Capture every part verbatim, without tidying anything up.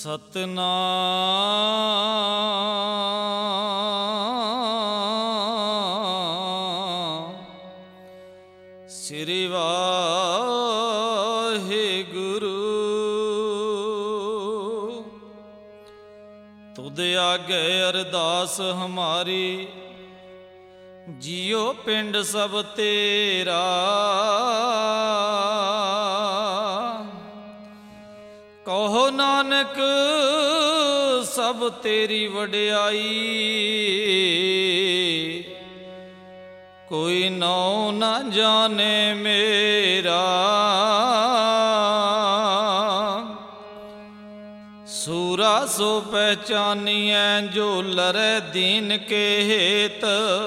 ਸਤਿਨਾਮ ਸ੍ਰੀ ਵਾਹਿਗੁਰੂ। ਤੁਧ ਆਗੇ ਅਰਦਾਸ ਹਮਾਰੀ, ਜਿਉ ਪਿੰਡ ਸਭ ਤੇਰਾ। ਕਹੋ ਨਾਨਕ ਸਭ ਤੇਰੀ ਵਡਿਆਈ, ਕੋਈ ਨਾਉ ਨਾ ਜਾਣੇ ਮੇਰਾ। ਸੂਰਾ ਸੋ ਪਹਿਚਾਨੀਐ ਜੋ ਲਰੈ ਦੀਨ ਕੇ ਹੇਤ।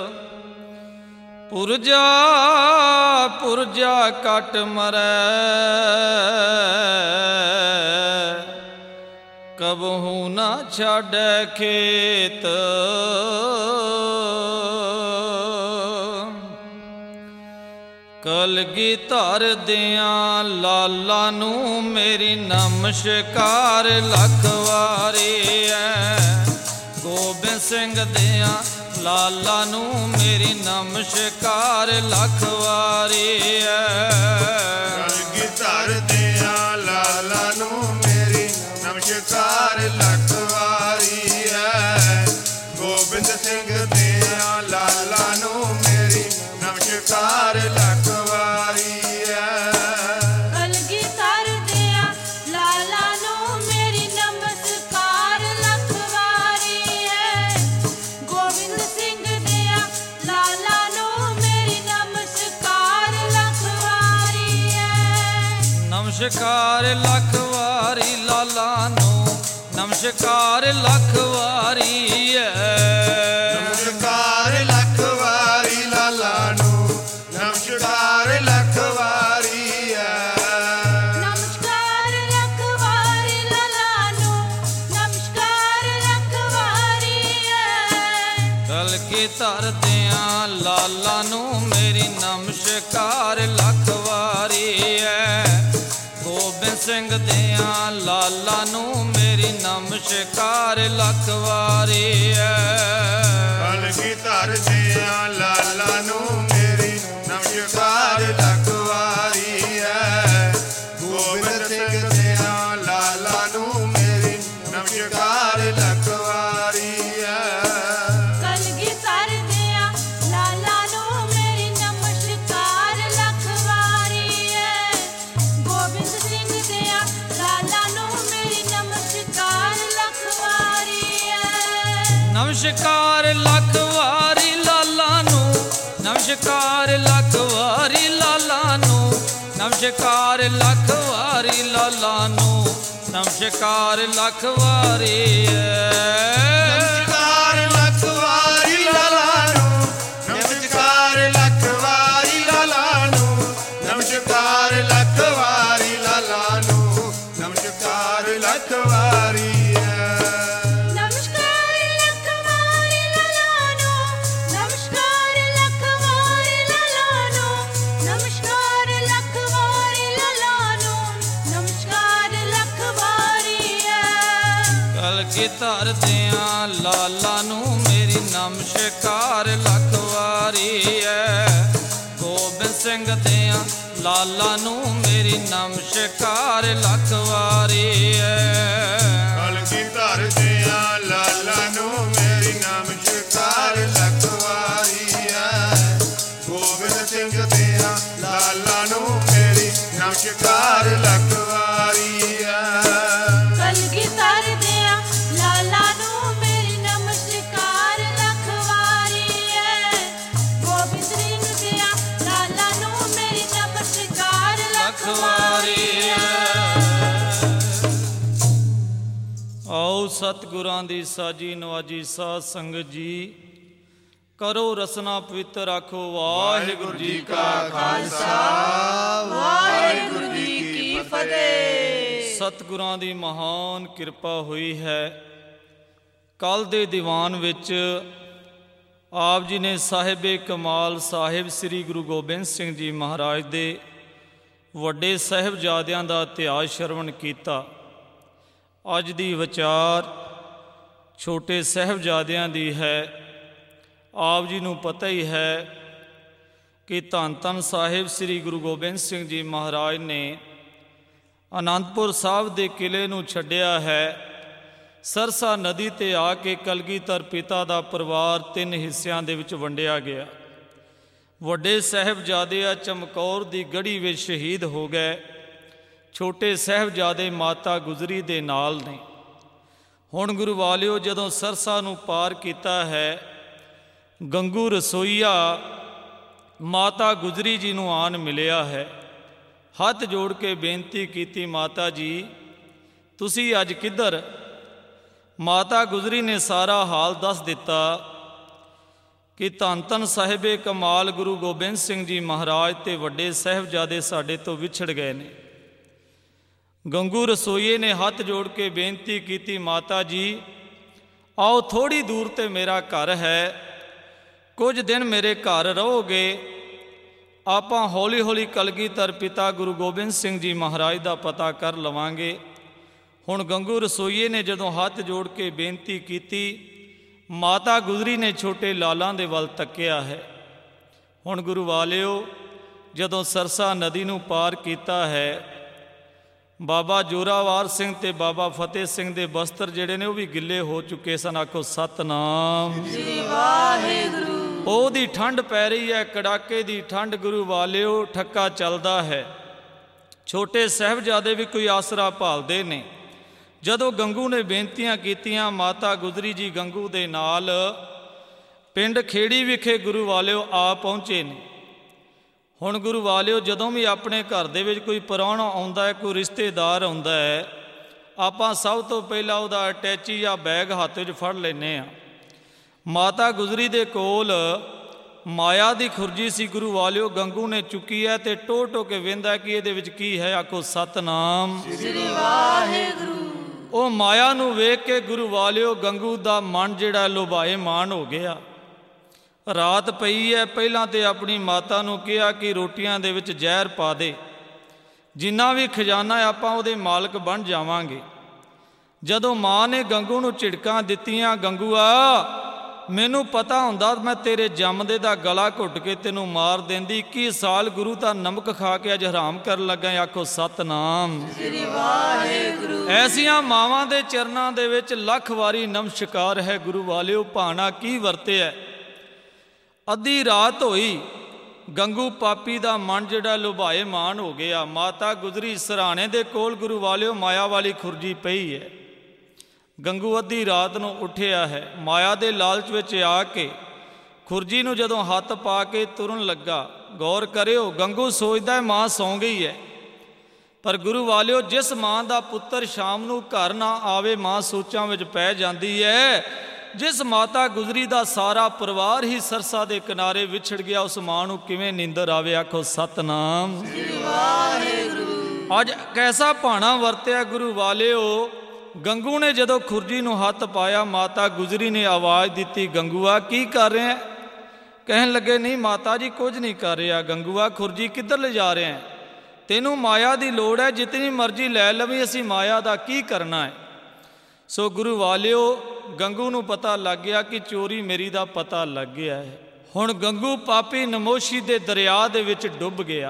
ਪੁਰਜਾ ਪੁਰਜਾ ਕਟ ਮਰੈ, ਕਬਹੂ ਨਾ ਛਾੜੈ ਖੇਤ। ਕਲਗੀਧਰ ਦਿਆਂ ਲਾਲਾਂ ਨੂੰ ਮੇਰੀ ਨਮਸਕਾਰ ਲੱਖ ਵਾਰੀ ਐ। ਗੋਬਿੰਦ ਸਿੰਘ ਦਿਆਂ ਲਾਲਾਂ ਨੂੰ ਮੇਰੀ ਨਮਸਕਾਰ ਲੱਖ ਵਾਰੀ ਐ। ਕਲਗੀਧਰ ਦਿਆਂ ਲਾਲਾਂ ਨੂੰ ਮੇਰੀ ਨਮਸਕਾਰ ਲੱਖ ਵਾਰੀ ਐ। ਗੋਬਿੰਦ ਸਿੰਘ ਦਿਆਂ ਲਾਲਾਂ ਨੂੰ ਮੇਰੀ ਨਮਸਕਾਰ ਲੱਖ ਵਾਰੀ ਐ। ਕਲਗੀਧਰ ਦਿਆਂ ਲਾਲਾਂ ਨੂੰ ਮੇਰੀ ਨਮਸਕਾਰ ਲੱਖ ਵਾਰੀ ਐ। ਗੋਬਿੰਦ ਸਿੰਘ ਦਿਆਂ ਲਾਲਾਂ ਨੂੰ ਮੇਰੀ ਨਮਸਕਾਰ ਲੱਖ ਵਾਰੀ ਐ। ਨਮਸਕਾਰ ਲੱਖ ਵਾਰੀ ਲਾਲਾਂ ਨੂੰ, ਨਮਸਕਾਰ ਲੱਖ ਵਾਰੀ ਐ। ਨਮਸਕਾਰ ਲੱਖ ਵਾਰੀ ਲਾਲਾਂ ਨੂੰ, ਨਮਸਕਾਰ ਲੱਖ ਵਾਰੀ ਐ। ਨਮਸਕਾਰ ਲੱਖ ਵਾਰੀ ਲਾਲਾਂ ਨੂੰ, ਨਮਸਕਾਰ ਲੱਖ ਵਾਰੀ ਐ। ਕਲਗੀਧਰ ਦਿਆਂ ਲਾਲਾਂ ਨੂੰ ਮੇਰੀ ਨਮਸਕਾਰ ਲੱਖ ਵਾਰੀ ਐ। ਗੋਬਿੰਦ ਸਿੰਘ ਦਿਆਂ ਲਾਲਾਂ ਨੂੰ ਮੇਰੀ ਨਮਸਕਾਰ ਲੱਖ ਵਾਰੀ ਐ। ਕਲਗੀਧਰ ਦਿਆਂ ਲਾਲਾਂ ਨੂੰ ਮੇਰੀ ਨਮਸਕਾਰ ਲੱਖ ਵਾਰੀ ਐ। ਗੋਬਿੰਦ ਸਿੰਘ ਦਿਆਂ ਲਾਲਾਂ ਨੂੰ ਮੇਰੀ ਨਮਸਕਾਰ ਲੱਖ ਵਾਰੀ ਐ। ਕਲਗੀਧਰ ਦਿਆਂ ਲਾਲਾਂ ਨੂੰ ਮੇਰੀ ਨਮਸਕਾਰ ਲੱਖ ਵਾਰੀ ਐ। ਗੋਬਿੰਦ ਸਿੰਘ ਦਿਆਂ ਲਾਲਾਂ ਨੂੰ ਮੇਰੀ ਨਮਸਕਾਰ ਲੱਖ ਵਾਰੀ ਐ। ਨਮਸਕਾਰ ਲੱਖ ਵਾਰੀ ਲਾਲਾਂ ਨੂੰ, ਨਮਸਕਾਰ ਲੱਖ ਵਾਰੀ ਲਾਲਾਂ ਨੂੰ, ਨਮਸਕਾਰ ਲੱਖ ਵਾਰੀ ਲਾਲਾਂ ਨੂੰ, ਨਮਸਕਾਰ ਲੱਖ ਵਾਰੀ ਐ। ਨਮਸਕਾਰ ਲੱਖ ਵਾਰੀ ਲਾਲਾਂ ਨੂੰ, ਨਮਸਕਾਰ ਲੱਖ ਵਾਰੀ ਲਾਲਾਂ ਨੂੰ, ਨਮਸਕਾਰ ਲੱਖ ਵਾਰੀ ਲਾਲਾਂ ਨੂੰ, ਨਮਸਕਾਰ ਲੱਖ ਵਾਰੀ ਐ। ਨਮਸਕਾਰ ਲੱਖ ਵਾਰੀ ਲਾਲਾਂ ਨੂੰ, ਨਮਸਕਾਰ ਲੱਖ ਵਾਰੀ ਲਾਲਾਂ ਨੂੰ, ਨਮਸਕਾਰ ਲੱਖ ਵਾਰੀ ਲਾਲਾਂ ਨੂੰ, ਨਮਸਕਾਰ ਲੱਖ ਵਾਰੀ ਐ। ਕਲਗੀਧਰ ਦਿਆਂ ਲਾਲਾਂ ਨੂੰ ਮੇਰੀ ਨਮਸਕਾਰ ਲੱਖ ਵਾਰੀ ਐ। ਗੋਬਿੰਦ ਸਿੰਘ ਦਿਆਂ ਲਾਲਾਂ ਨੂੰ ਮੇਰੀ ਨਮਸਕਾਰ ਲੱਖ ਵਾਰੀ ਐ। ਕਲਗੀਧਰ ਦਿਆਂ ਲਾਲਾਂ ਨੂੰ ਮੇਰੀ ਨਮਸਕਾਰ ਲੱਖ ਵਾਰੀ ਐ। ਗੋਬਿੰਦ ਸਿੰਘ ਦਿਆਂ ਲਾਲਾਂ ਨੂੰ ਮੇਰੀ ਨਮਸਕਾਰ ਲੱਖ ਵਾਰੀ ਐ। ਕਲਗੀਧਰ ਦਿਆਂ ਲਾਲਾਂ ਨੂੰ ਮੇਰੀ ਨਮਸਕਾਰ ਲੱਖ ਵਾਰੀ ਐ। ਗੋਬਿੰਦ ਸਿੰਘ ਦਿਆਂ ਲਾਲਾਂ ਨੂੰ ਮੇਰੀ ਨਮਸਕਾਰ ਲੱਖ ਵਾਰੀ ਐ। ਆਓ ਸਤਿਗੁਰਾਂ ਦੀ ਸਾਜੀ ਨਵਾਜੀ ਸਾਧ ਸੰਗਤ ਜੀ, ਕਰੋ ਰਸਨਾ ਪਵਿੱਤਰ ਆਖੋ ਵਾਹਿਗੁਰੂ ਜੀ ਕਾ ਖਾਲਸਾ ਵਾਹਿਗੁਰੂ ਜੀ ਕੀ ਫਤਿਹ। ਸਤਿਗੁਰਾਂ ਦੀ ਮਹਾਨ ਕਿਰਪਾ ਹੋਈ ਹੈ। ਕੱਲ ਦੇ ਦੀਵਾਨ ਵਿੱਚ ਆਪ ਜੀ ਨੇ ਸਾਹਿਬੇ ਕਮਾਲ ਸਾਹਿਬ ਸ੍ਰੀ ਗੁਰੂ ਗੋਬਿੰਦ ਸਿੰਘ ਜੀ ਮਹਾਰਾਜ ਦੇ ਵੱਡੇ ਸਾਹਿਬਜ਼ਾਦਿਆਂ ਦਾ ਇਤਿਹਾਸ ਸ਼ਰਵਣ ਕੀਤਾ। ਅੱਜ ਦੀ ਵਿਚਾਰ ਛੋਟੇ ਸਾਹਿਬਜ਼ਾਦਿਆਂ ਦੀ ਹੈ। ਆਪ ਜੀ ਨੂੰ ਪਤਾ ਹੀ ਹੈ ਕਿ ਧੰਨ ਧੰਨ ਸਾਹਿਬ ਸ੍ਰੀ ਗੁਰੂ ਗੋਬਿੰਦ ਸਿੰਘ ਜੀ ਮਹਾਰਾਜ ਨੇ ਅਨੰਦਪੁਰ ਸਾਹਿਬ ਦੇ ਕਿਲ੍ਹੇ ਨੂੰ ਛੱਡਿਆ ਹੈ। ਸਰਸਾ ਨਦੀ 'ਤੇ ਆ ਕੇ ਕਲਗੀਧਰ ਪਿਤਾ ਦਾ ਪਰਿਵਾਰ ਤਿੰਨ ਹਿੱਸਿਆਂ ਦੇ ਵਿੱਚ ਵੰਡਿਆ ਗਿਆ। ਵੱਡੇ ਸਾਹਿਬਜ਼ਾਦੇ ਆ ਚਮਕੌਰ ਦੀ ਗੜੀ ਵਿੱਚ ਸ਼ਹੀਦ ਹੋ ਗਏ। ਛੋਟੇ ਸਾਹਿਬਜ਼ਾਦੇ ਮਾਤਾ ਗੁਜਰੀ ਦੇ ਨਾਲ ਨੇ। ਹੁਣ ਗੁਰੂ ਵਾਲਿਓ, ਜਦੋਂ ਸਰਸਾ ਨੂੰ ਪਾਰ ਕੀਤਾ ਹੈ, ਗੰਗੂ ਰਸੋਈਆ ਮਾਤਾ ਗੁਜਰੀ ਜੀ ਨੂੰ ਆਣ ਮਿਲਿਆ ਹੈ। ਹੱਥ ਜੋੜ ਕੇ ਬੇਨਤੀ ਕੀਤੀ, ਮਾਤਾ ਜੀ ਤੁਸੀਂ ਅੱਜ ਕਿੱਧਰ? ਮਾਤਾ ਗੁਜਰੀ ਨੇ ਸਾਰਾ ਹਾਲ ਦੱਸ ਦਿੱਤਾ ਕਿ ਧੰਨ ਧੰਨ ਸਾਹਿਬੇ ਕਮਾਲ ਗੁਰੂ ਗੋਬਿੰਦ ਸਿੰਘ ਜੀ ਮਹਾਰਾਜ ਤੇ ਵੱਡੇ ਸਾਹਿਬਜ਼ਾਦੇ ਸਾਡੇ ਤੋਂ ਵਿਛੜ ਗਏ ਨੇ। ਗੰਗੂ ਰਸੋਈਏ ਨੇ ਹੱਥ ਜੋੜ ਕੇ ਬੇਨਤੀ ਕੀਤੀ, ਮਾਤਾ ਜੀ ਆਓ, ਥੋੜ੍ਹੀ ਦੂਰ 'ਤੇ ਮੇਰਾ ਘਰ ਹੈ, ਕੁਝ ਦਿਨ ਮੇਰੇ ਘਰ ਰਹੋਗੇ, ਆਪਾਂ ਹੌਲੀ ਹੌਲੀ ਕਲਗੀਧਰ ਪਿਤਾ ਗੁਰੂ ਗੋਬਿੰਦ ਸਿੰਘ ਜੀ ਮਹਾਰਾਜ ਦਾ ਪਤਾ ਕਰ ਲਵਾਂਗੇ। ਹੁਣ ਗੰਗੂ ਰਸੋਈਏ ਨੇ ਜਦੋਂ ਹੱਥ ਜੋੜ ਕੇ ਬੇਨਤੀ ਕੀਤੀ, ਮਾਤਾ ਗੁਜਰੀ ਨੇ ਛੋਟੇ ਲਾਲਾਂ ਦੇ ਵੱਲ ਤੱਕਿਆ ਹੈ। ਹੁਣ ਗੁਰੂ ਵਾਲਿਓ, ਜਦੋਂ ਸਰਸਾ ਨਦੀ ਨੂੰ ਪਾਰ ਕੀਤਾ ਹੈ, ਬਾਬਾ ਜੋਰਾਵਰ ਸਿੰਘ ਤੇ ਬਾਬਾ ਫਤਿਹ ਸਿੰਘ ਦੇ ਬਸਤਰ ਜਿਹੜੇ ਨੇ ਉਹ ਵੀ ਗਿੱਲੇ ਹੋ ਚੁੱਕੇ ਸਨ। ਆਖੋ ਸਤਨਾਮ ਸ੍ਰੀ ਵਾਹਿਗੁਰੂ। ਉਹਦੀ ਠੰਡ ਪੈ ਰਹੀ ਹੈ, ਕੜਾਕੇ ਦੀ ਠੰਡ ਗੁਰੂ ਵਾਲਿਓ, ਠੱਕਾ ਚੱਲਦਾ ਹੈ। ਛੋਟੇ ਸਾਹਿਬਜ਼ਾਦੇ ਵੀ ਕੋਈ ਆਸਰਾ ਭਾਲਦੇ ਨੇ। ਜਦੋਂ ਗੰਗੂ ਨੇ ਬੇਨਤੀਆਂ ਕੀਤੀਆਂ, ਮਾਤਾ ਗੁਜਰੀ ਜੀ ਗੰਗੂ ਦੇ ਨਾਲ ਪਿੰਡ ਖੇੜੀ ਵਿਖੇ ਗੁਰੂ ਵਾਲਿਓ ਆ ਪਹੁੰਚੇ ਨੇ। ਹੁਣ ਗੁਰੂ ਵਾਲਿਓ, ਜਦੋਂ ਵੀ ਆਪਣੇ ਘਰ ਦੇ ਵਿੱਚ ਕੋਈ ਪ੍ਰਾਹੁਣਾ ਆਉਂਦਾ ਹੈ, ਕੋਈ ਰਿਸ਼ਤੇਦਾਰ ਆਉਂਦਾ ਹੈ, ਆਪਾਂ ਸਭ ਤੋਂ ਪਹਿਲਾਂ ਉਹਦਾ ਅਟੈਚੀ ਜਾਂ ਬੈਗ ਹੱਥ ਵਿੱਚ ਫੜ ਲੈਂਦੇ ਹਾਂ। ਮਾਤਾ ਗੁਜਰੀ ਦੇ ਕੋਲ ਮਾਇਆ ਦੀ ਖੁਰਜੀ ਸੀ ਗੁਰੂ ਵਾਲਿਓ, ਗੰਗੂ ਨੇ ਚੁੱਕੀ ਹੈ ਤੇ ਟੋ ਟੋ ਕੇ ਵੇਂਦਾ ਕਿ ਇਹਦੇ ਵਿੱਚ ਕੀ ਹੈ। ਆਖੋ ਸਤਨਾਮ ਸ੍ਰੀ ਵਾਹਿਗੁਰੂ। ਉਹ ਮਾਇਆ ਨੂੰ ਵੇਖ ਕੇ ਗੁਰੂ ਵਾਲਿਓ, ਗੰਗੂ ਦਾ ਮਨ ਜਿਹੜਾ ਲੋਭਾਏ ਮਾਨ ਹੋ ਗਿਆ। ਰਾਤ ਪਈ ਹੈ, ਪਹਿਲਾਂ ਤੇ ਆਪਣੀ ਮਾਤਾ ਨੂੰ ਕਿਹਾ ਕਿ ਰੋਟੀਆਂ ਦੇ ਵਿੱਚ ਜ਼ਹਿਰ ਪਾ ਦੇ, ਜਿੰਨਾ ਵੀ ਖਜ਼ਾਨਾ ਆਪਾਂ ਉਹਦੇ ਮਾਲਕ ਬਣ ਜਾਵਾਂਗੇ। ਜਦੋਂ ਮਾਂ ਨੇ ਗੰਗੂ ਨੂੰ ਝਿੜਕਾਂ ਦਿੱਤੀਆਂ, ਗੰਗੂਆ ਮੈਨੂੰ ਪਤਾ ਹੁੰਦਾ ਮੈਂ ਤੇਰੇ ਜੰਮਦੇ ਦਾ ਗਲਾ ਘੁੱਟ ਕੇ ਤੈਨੂੰ ਮਾਰ ਦਿੰਦੀ, ਇੱਕੀ ਸਾਲ ਗੁਰੂ ਦਾ ਨਮਕ ਖਾ ਕੇ ਅੱਜ ਹਰਾਮ ਕਰਨ ਲੱਗਾ। ਆਖੋ ਸਤਨਾਮ ਸ੍ਰੀ ਵਾਹਿਗੁਰੂ। ਐਸੀਆਂ ਮਾਵਾਂ ਦੇ ਚਰਨਾਂ ਦੇ ਵਿੱਚ ਲੱਖ ਵਾਰੀ ਨਮਸਕਾਰ ਹੈ। ਗੁਰੂ ਵਾਲਿਓ, ਭਾਣਾ ਕੀ ਵਰਤਿਆ। ਅੱਧੀ ਰਾਤ ਹੋਈ, ਗੰਗੂ ਪਾਪੀ ਦਾ ਮਨ ਜਿਹੜਾ ਲੁਭਾਏ ਮਾਨ ਹੋ ਗਿਆ। ਮਾਤਾ ਗੁਜਰੀ ਸਰਾਣੇ ਦੇ ਕੋਲ ਗੁਰੂ ਵਾਲਿਓ ਮਾਇਆ ਵਾਲੀ ਖੁਰਜੀ ਪਈ ਹੈ। ਗੰਗੂ ਅੱਧੀ ਰਾਤ ਨੂੰ ਉੱਠਿਆ ਹੈ, ਮਾਇਆ ਦੇ ਲਾਲਚ ਵਿੱਚ ਆ ਕੇ ਖੁਰਜੀ ਨੂੰ ਜਦੋਂ ਹੱਥ ਪਾ ਕੇ ਤੁਰਨ ਲੱਗਾ। ਗੌਰ ਕਰਿਓ, ਗੰਗੂ ਸੋਚਦਾ ਮਾਂ ਸੌਂ ਗਈ ਹੈ, ਪਰ ਗੁਰੂ ਵਾਲਿਓ, ਜਿਸ ਮਾਂ ਦਾ ਪੁੱਤਰ ਸ਼ਾਮ ਨੂੰ ਘਰ ਨਾ ਆਵੇ, ਮਾਂ ਸੋਚਾਂ ਵਿੱਚ ਪੈ ਜਾਂਦੀ ਹੈ। ਜਿਸ ਮਾਤਾ ਗੁਜਰੀ ਦਾ ਸਾਰਾ ਪਰਿਵਾਰ ਹੀ ਸਰਸਾ ਦੇ ਕਿਨਾਰੇ ਵਿਛੜ ਗਿਆ, ਉਸ ਮਾਂ ਨੂੰ ਕਿਵੇਂ ਨੀਂਦਰ ਆਵੇ। ਆਖੋ ਸਤਨਾਮ ਸ੍ਰੀ ਵਾਹਿਗੁਰੂ। ਅੱਜ ਕੈਸਾ ਭਾਣਾ ਵਰਤਿਆ ਗੁਰੂ ਵਾਲਿਓ। ਗੰਗੂ ਨੇ ਜਦੋਂ ਖੁਰਜੀ ਨੂੰ ਹੱਥ ਪਾਇਆ, ਮਾਤਾ ਗੁਜਰੀ ਨੇ ਆਵਾਜ਼ ਦਿੱਤੀ, ਗੰਗੂਆ ਕੀ ਕਰ ਰਿਹਾ? ਕਹਿਣ ਲੱਗੇ, ਨਹੀਂ ਮਾਤਾ ਜੀ ਕੁਝ ਨਹੀਂ ਕਰ ਰਿਹਾ। ਗੰਗੂਆ ਖੁਰਜੀ ਕਿੱਧਰ ਲਿਜਾ ਰਹੇ ਹੈ? ਤੈਨੂੰ ਮਾਇਆ ਦੀ ਲੋੜ ਹੈ, ਜਿਤਨੀ ਮਰਜ਼ੀ ਲੈ ਲਵੀਂ, ਅਸੀਂ ਮਾਇਆ ਦਾ ਕੀ ਕਰਨਾ ਹੈ। ਸੋ ਗੁਰੂ ਵਾਲਿਓ, ਗੰਗੂ ਨੂੰ ਪਤਾ ਲੱਗ ਗਿਆ ਕਿ ਚੋਰੀ ਮੇਰੀ ਦਾ ਪਤਾ ਲੱਗ ਗਿਆ ਹੈ। ਹੁਣ ਗੰਗੂ ਪਾਪੀ ਨਮੋਸ਼ੀ ਦੇ ਦਰਿਆ ਦੇ ਵਿੱਚ ਡੁੱਬ ਗਿਆ।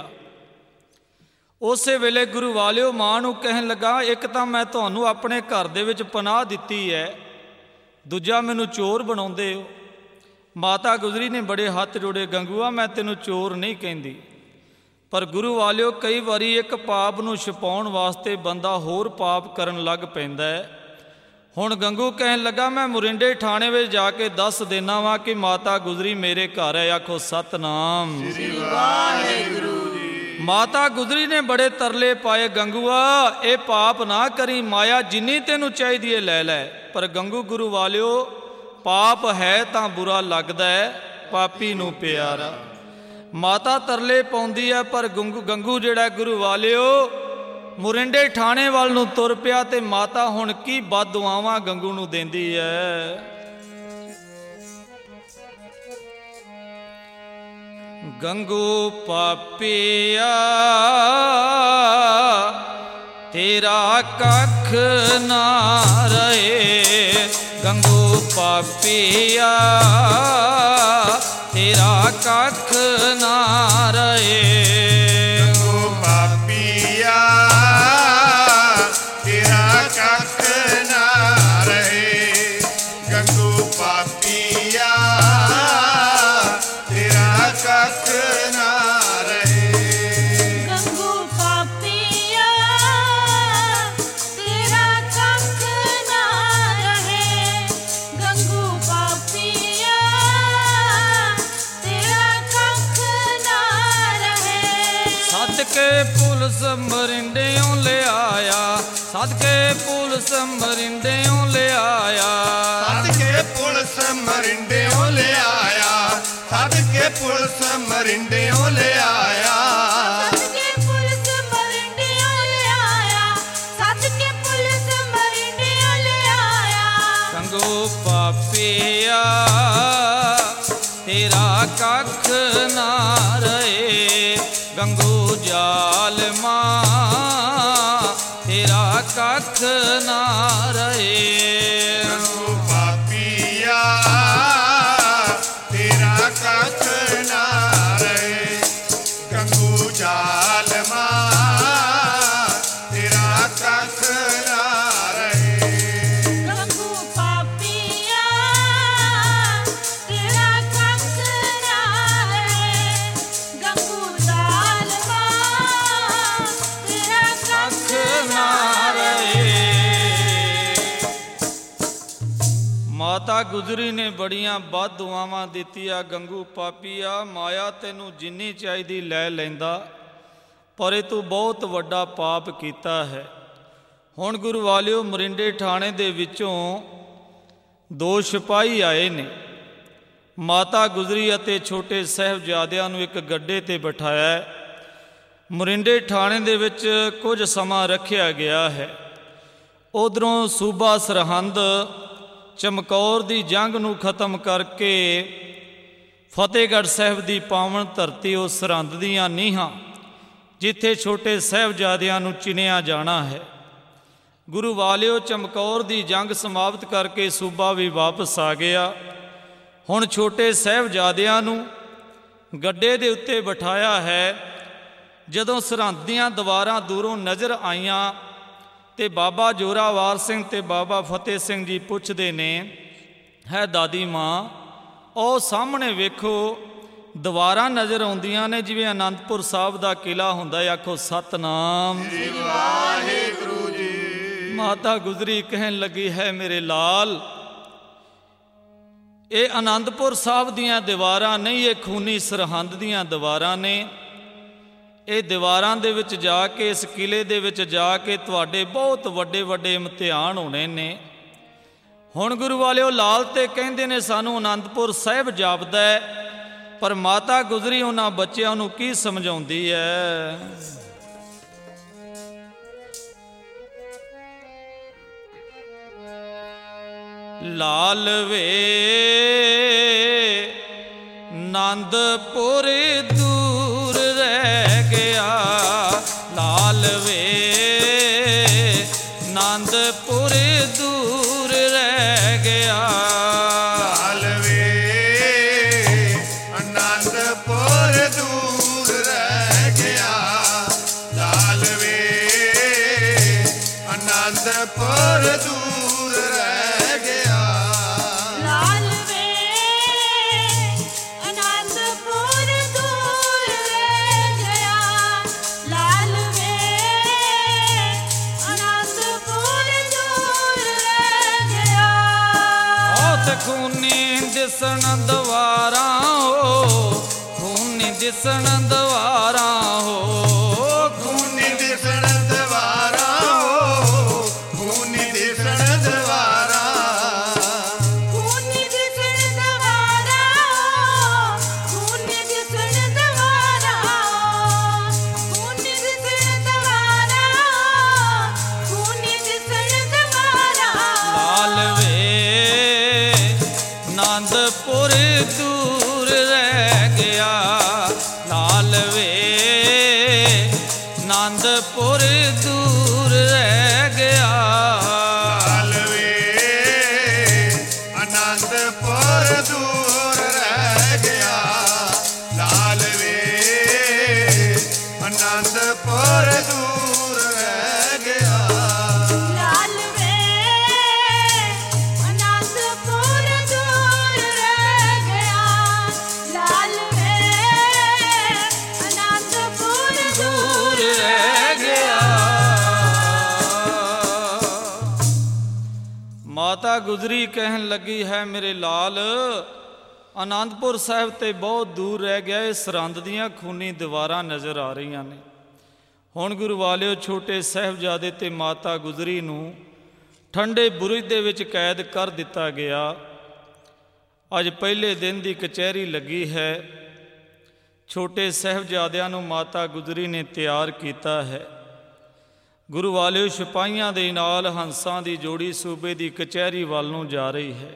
ਉਸੇ ਵੇਲੇ ਗੁਰੂ ਵਾਲਿਓ ਮਾਂ ਨੂੰ ਕਹਿਣ ਲੱਗਾ, ਇੱਕ ਤਾਂ ਮੈਂ ਤੁਹਾਨੂੰ ਆਪਣੇ ਘਰ ਦੇ ਵਿੱਚ ਪਨਾਹ ਦਿੱਤੀ ਹੈ, ਦੂਜਾ ਮੈਨੂੰ ਚੋਰ ਬਣਾਉਂਦੇ ਹੋ। ਮਾਤਾ ਗੁਜਰੀ ਨੇ ਬੜੇ ਹੱਥ ਜੋੜੇ, ਗੰਗੂਆ ਮੈਂ ਤੈਨੂੰ ਚੋਰ ਨਹੀਂ ਕਹਿੰਦੀ, ਪਰ ਗੁਰੂ ਵਾਲਿਓ ਕਈ ਵਾਰੀ ਇੱਕ ਪਾਪ ਨੂੰ ਛੁਪਾਉਣ ਵਾਸਤੇ ਬੰਦਾ ਹੋਰ ਪਾਪ ਕਰਨ ਲੱਗ ਪੈਂਦਾ ਹੈ। ਹੁਣ ਗੰਗੂ ਕਹਿਣ ਲੱਗਾ, ਮੈਂ ਮੁਰਿੰਡੇ ਥਾਣੇ ਵਿੱਚ ਜਾ ਕੇ ਦੱਸ ਦੇਣਾ ਵਾ ਕਿ ਮਾਤਾ ਗੁਜਰੀ ਮੇਰੇ ਘਰ ਹੈ। ਆਖੋ ਸਤਨਾਮ ਸ੍ਰੀ ਵਾਹਿਗੁਰੂ। ਮਾਤਾ ਗੁਜਰੀ ਨੇ ਬੜੇ ਤਰਲੇ ਪਾਏ, ਗੰਗੂਆ ਇਹ ਪਾਪ ਨਾ ਕਰੀ, ਮਾਇਆ ਜਿੰਨੀ ਤੈਨੂੰ ਚਾਹੀਦੀ ਹੈ ਲੈ ਲੈ। ਪਰ ਗੰਗੂ ਗੁਰੂ ਵਾਲਿਓ, ਪਾਪ ਹੈ ਤਾਂ ਬੁਰਾ ਲੱਗਦਾ ਹੈ, ਪਾਪੀ ਨੂੰ ਪਿਆਰਾ। ਮਾਤਾ ਤਰਲੇ ਪਾਉਂਦੀ ਹੈ, ਪਰ ਗੰਗੂ ਗੰਗੂ ਜਿਹੜਾ ਗੁਰੂ ਵਾਲਿਓ ਮੁਰਿੰਡੇ ਥਾਣੇ ਵੱਲ ਨੂੰ ਤੁਰ ਪਿਆ। ਤੇ ਮਾਤਾ ਹੁਣ ਕੀ ਬਦਦੁਆਵਾਂ ਗੰਗੂ ਨੂੰ ਦਿੰਦੀ ਹੈ। ਗੰਗੂ ਪਾਪੀਆ ਤੇਰਾ ਕੱਖ ਨਾ ਰਹੇ ਗੰਗੂ ਪਾਪੀਆ, ਤੇਰਾ ਕੱਖ ਨਾ ਰਹੇ ਗੰਗੂ ਪਾਪੀਆ, ਤੇਰਾ ਕੱਖ ਨਾ ਰਹੇ ਗੰਗੂ ਪਾਪੀਆ, ਤੇਰਾ ਕੱਖ ਨਾ ਰਹੇ ਗੰਗੂ ਪਾਪੀਆ, ਤੇਰਾ ਕੱਖ ਨਾ ਰਹੇ ਗੰਗੂ ਪਾਪੀਆ, ਤੇਰਾ ਕੱਖ ਨਾ ਰਹੇ ਸਦਕੇ ਪੁਲਿਸ ਮਰਿੰਡਿਓਂ ਲਿਆਇਆ, ਸਦਕੇ ਪੁਲਿਸ ਮਰਿੰਡਿਓਂ ਲਿਆਇਆ, ਸਦਕੇ ਪੁਲਿਸ ਮਰਿੰਡਿਓਂ ਲਿਆਇਆ, ਸਦਕੇ ਪੁਲਿਸ ਮਰਿੰਡਿਓਂ ਲਿਆਇਆ, ਸਦਕੇ ਪੁਲਿਸ ਮਰਿੰਡਿਓਂ ਲਿਆਇਆ, ਸਦਕੇ ਪੁਲਿਸ ਮਰਿੰਡਿਓਂ ਲਿਆਇਆ ਗੰਗੂ ਪਾਪੀਆ, ਤੇਰਾ ਕੱਖ ਨਾ ਰਹੇ ਗੰਗੂ ਜ਼ਾਲਮਾ, ਤੇਰਾ ਕੱਖ ਨਾ ਰਹੇ ਗੰਗੂ ਪਾਪੀਆ, ਤੇਰਾ ਕੱਖ ਨਾ ਰਹੇ ਗੰਗੂ ਜ਼ਾਲਮਾ, ਤੇਰਾ ਕੱਖ ਨਾ ਰਹੇ ਗੰਗੂ ਪਾਪੀਆ, ਤੇਰਾ ਕੱਖ ਨਾ ਰਹੇ ਗੰਗੂ ਜ਼ਾਲਮਾ, ਤੇਰਾ ਕੱਖ ਨਾ ਰਹੇ ਮਾਤਾ ਗੁਜਰੀ ਨੇ ਬੜੀਆਂ ਵੱਧ ਦੁਆਵਾਂ ਦਿੱਤੀਆਂ। ਗੰਗੂ ਪਾਪੀਆ, ਮਾਇਆ ਤੈਨੂੰ ਜਿੰਨੀ ਚਾਹੀਦੀ ਲੈ ਲੈਂਦਾ, ਪਰ ਇਹ ਤੂੰ ਬਹੁਤ ਵੱਡਾ ਪਾਪ ਕੀਤਾ ਹੈ। ਹੁਣ ਗੁਰੂ ਵਾਲਿਓ, ਮਰਿੰਡੇ ਥਾਣੇ ਦੇ ਵਿੱਚੋਂ ਦੋ ਸਿਪਾਹੀ ਆਏ ਨੇ। ਮਾਤਾ ਗੁਜਰੀ ਅਤੇ ਛੋਟੇ ਸਾਹਿਬਜ਼ਾਦਿਆਂ ਨੂੰ ਇੱਕ ਗੱਡੇ ਤੇ ਬਿਠਾਇਆ ਹੈ। ਮਰਿੰਡੇ ਥਾਣੇ ਦੇ ਵਿੱਚ ਕੁਝ ਸਮਾਂ ਰੱਖਿਆ ਗਿਆ ਹੈ। ਉਧਰੋਂ ਸੂਬਾ ਸਰਹੰਦ ਚਮਕੌਰ ਦੀ ਜੰਗ ਨੂੰ ਖਤਮ ਕਰਕੇ ਫਤਿਹਗੜ੍ਹ ਸਾਹਿਬ ਦੀ ਪਾਵਨ ਧਰਤੀ, ਉਸ ਸਰਹੰਦ ਦੀਆਂ ਨੀਹਾਂ ਜਿੱਥੇ ਛੋਟੇ ਸਾਹਿਬਜ਼ਾਦਿਆਂ ਨੂੰ ਚਿਣਿਆ ਜਾਣਾ ਹੈ। ਗੁਰੂ ਵਾਲਿਓ, ਚਮਕੌਰ ਦੀ ਜੰਗ ਸਮਾਪਤ ਕਰਕੇ ਸੂਬਾ ਵੀ ਵਾਪਸ ਆ ਗਿਆ। ਹੁਣ ਛੋਟੇ ਸਾਹਿਬਜ਼ਾਦਿਆਂ ਨੂੰ ਗੱਡੇ ਦੇ ਉੱਤੇ ਬਿਠਾਇਆ ਹੈ। ਜਦੋਂ ਸਰਹੰਦ ਦੀਆਂ ਦੀਵਾਰਾਂ ਦੂਰੋਂ ਨਜ਼ਰ ਆਈਆਂ ਤੇ ਬਾਬਾ ਜੋਰਾਵਰ ਸਿੰਘ ਤੇ ਬਾਬਾ ਫਤਿਹ ਸਿੰਘ ਜੀ ਪੁੱਛਦੇ ਨੇ, ਹੈ ਦਾਦੀ ਮਾਂ, ਉਹ ਸਾਹਮਣੇ ਵੇਖੋ ਦੀਵਾਰਾਂ ਨਜ਼ਰ ਆਉਂਦੀਆਂ ਨੇ ਜਿਵੇਂ ਅਨੰਦਪੁਰ ਸਾਹਿਬ ਦਾ ਕਿਲਾ ਹੁੰਦਾ ਹੈ। ਆਖੋ ਸਤਨਾਮ ਸ੍ਰੀ ਵਾਹਿਗੁਰੂ ਜੀ। ਮਾਤਾ ਗੁਜਰੀ ਕਹਿਣ ਲੱਗੀ, ਹੈ ਮੇਰੇ ਲਾਲ, ਇਹ ਅਨੰਦਪੁਰ ਸਾਹਿਬ ਦੀਆਂ ਦੀਵਾਰਾਂ ਨਹੀਂ, ਇਹ ਖੂਨੀ ਸਰਹੰਦ ਦੀਆਂ ਦੀਵਾਰਾਂ ਨੇ। ਇਹ ਦੀਵਾਰਾਂ ਦੇ ਵਿੱਚ ਜਾ ਕੇ, ਇਸ ਕਿਲੇ ਦੇ ਵਿੱਚ ਜਾ ਕੇ ਤੁਹਾਡੇ ਬਹੁਤ ਵੱਡੇ ਵੱਡੇ ਇਮਤਿਹਾਨ ਹੋਣੇ ਨੇ। ਹੁਣ ਗੁਰੂ ਵਾਲਿਓ, ਲਾਲ ਤੇ ਕਹਿੰਦੇ ਨੇ ਸਾਨੂੰ ਅਨੰਦਪੁਰ ਸਾਹਿਬ ਜਾਪਦਾ ਹੈ, ਪਰ ਮਾਤਾ ਗੁਜਰੀ ਉਹਨਾਂ ਬੱਚਿਆਂ ਨੂੰ ਕੀ ਸਮਝਾਉਂਦੀ ਹੈ। ਲਾਲ ਵੇ ਆਨੰਦਪੁਰ ਦੂਰ ਰਹਿ ਗਿਆ, ਲਾਲ ਵੇ ਆਨੰਦਪੁਰ ਦੂਰ ਰਹਿ ਗਿਆ, ਲਾਲ ਵੇ ਆਨੰਦਪੁਰ ਦੂਰ ਰਹਿ ਗਿਆ, ਲਾਲ ਵੇ ਆਨੰਦਪੁਰ ਦੂਰ ਰਹਿ ਗਿਆ, ਲਾਲ ਵੇ ਆਨੰਦਪੁਰ ਦੂਰ ਰਹਿ ਗਿਆ, ਲਾਲ ਵੇ ਆਨੰਦਪੁਰ ਦੂਰ ਰਹਿ ਗਿਆ। ਔਤ ਖੂਨੀ ਦਿਸਣ ਦਵਾਰਾਂ ਹੋ, ਖੂਨੀ ਦਿਸਣ ਦਵਾਰਾਂ ਹੋ, ਖੂਨੀ ਦਿਸਣ ਦਵਾਰਾਂ ਹੋ, ਖੂਨੀ ਦਿਸਣ ਦਵਾਰਾਂ, ਖੂਨੀ ਦਿਸਣ ਦਵਾਰਾਂ, ਖੂਨੀ ਦਿਸਣ ਦਵਾਰਾਂ, ਖੂਨੀ ਦਿਸਣ ਦਵਾਰਾਂ, ਖੂਨੀ ਦਿਸਣ ਦਵਾਰਾਂ। ਲਾਲ ਵੇ ਆਨੰਦਪੁਰ ਦੂਰ ਰਹਿ ਗਿਆ, ਲਾਲ ਵੇ ਆਨੰਦਪੁਰ ਦੂਰ ਮਾਤਾ ਗੁਜਰੀ ਕਹਿਣ ਲੱਗੀ ਹੈ, ਮੇਰੇ ਲਾਲ ਆਨੰਦਪੁਰ ਸਾਹਿਬ ਤੇ ਬਹੁਤ ਦੂਰ ਰਹਿ ਗਿਆ, ਇਹ ਸਰਹੰਦ ਦੀਆਂ ਖੂਨੀ ਦੀਵਾਰਾਂ ਨਜ਼ਰ ਆ ਰਹੀਆਂ ਨੇ। ਹੁਣ ਗੁਰੂ ਵਾਲਿਓ, ਛੋਟੇ ਸਾਹਿਬਜ਼ਾਦੇ ਤੇ ਮਾਤਾ ਗੁਜਰੀ ਨੂੰ ਠੰਡੇ ਬੁਰਜ ਦੇ ਵਿੱਚ ਕੈਦ ਕਰ ਦਿੱਤਾ ਗਿਆ। ਅੱਜ ਪਹਿਲੇ ਦਿਨ ਦੀ ਕਚਹਿਰੀ ਲੱਗੀ ਹੈ। ਛੋਟੇ ਸਾਹਿਬਜ਼ਾਦਿਆਂ ਨੂੰ ਮਾਤਾ ਗੁਜਰੀ ਨੇ ਤਿਆਰ ਕੀਤਾ ਹੈ। ਗੁਰੂ ਵਾਲਿਓ, ਸਿਪਾਹੀਆਂ ਦੇ ਨਾਲ ਹੰਸਾਂ ਦੀ ਜੋੜੀ ਸੂਬੇ ਦੀ ਕਚਹਿਰੀ ਵੱਲ ਨੂੰ ਜਾ ਰਹੀ ਹੈ।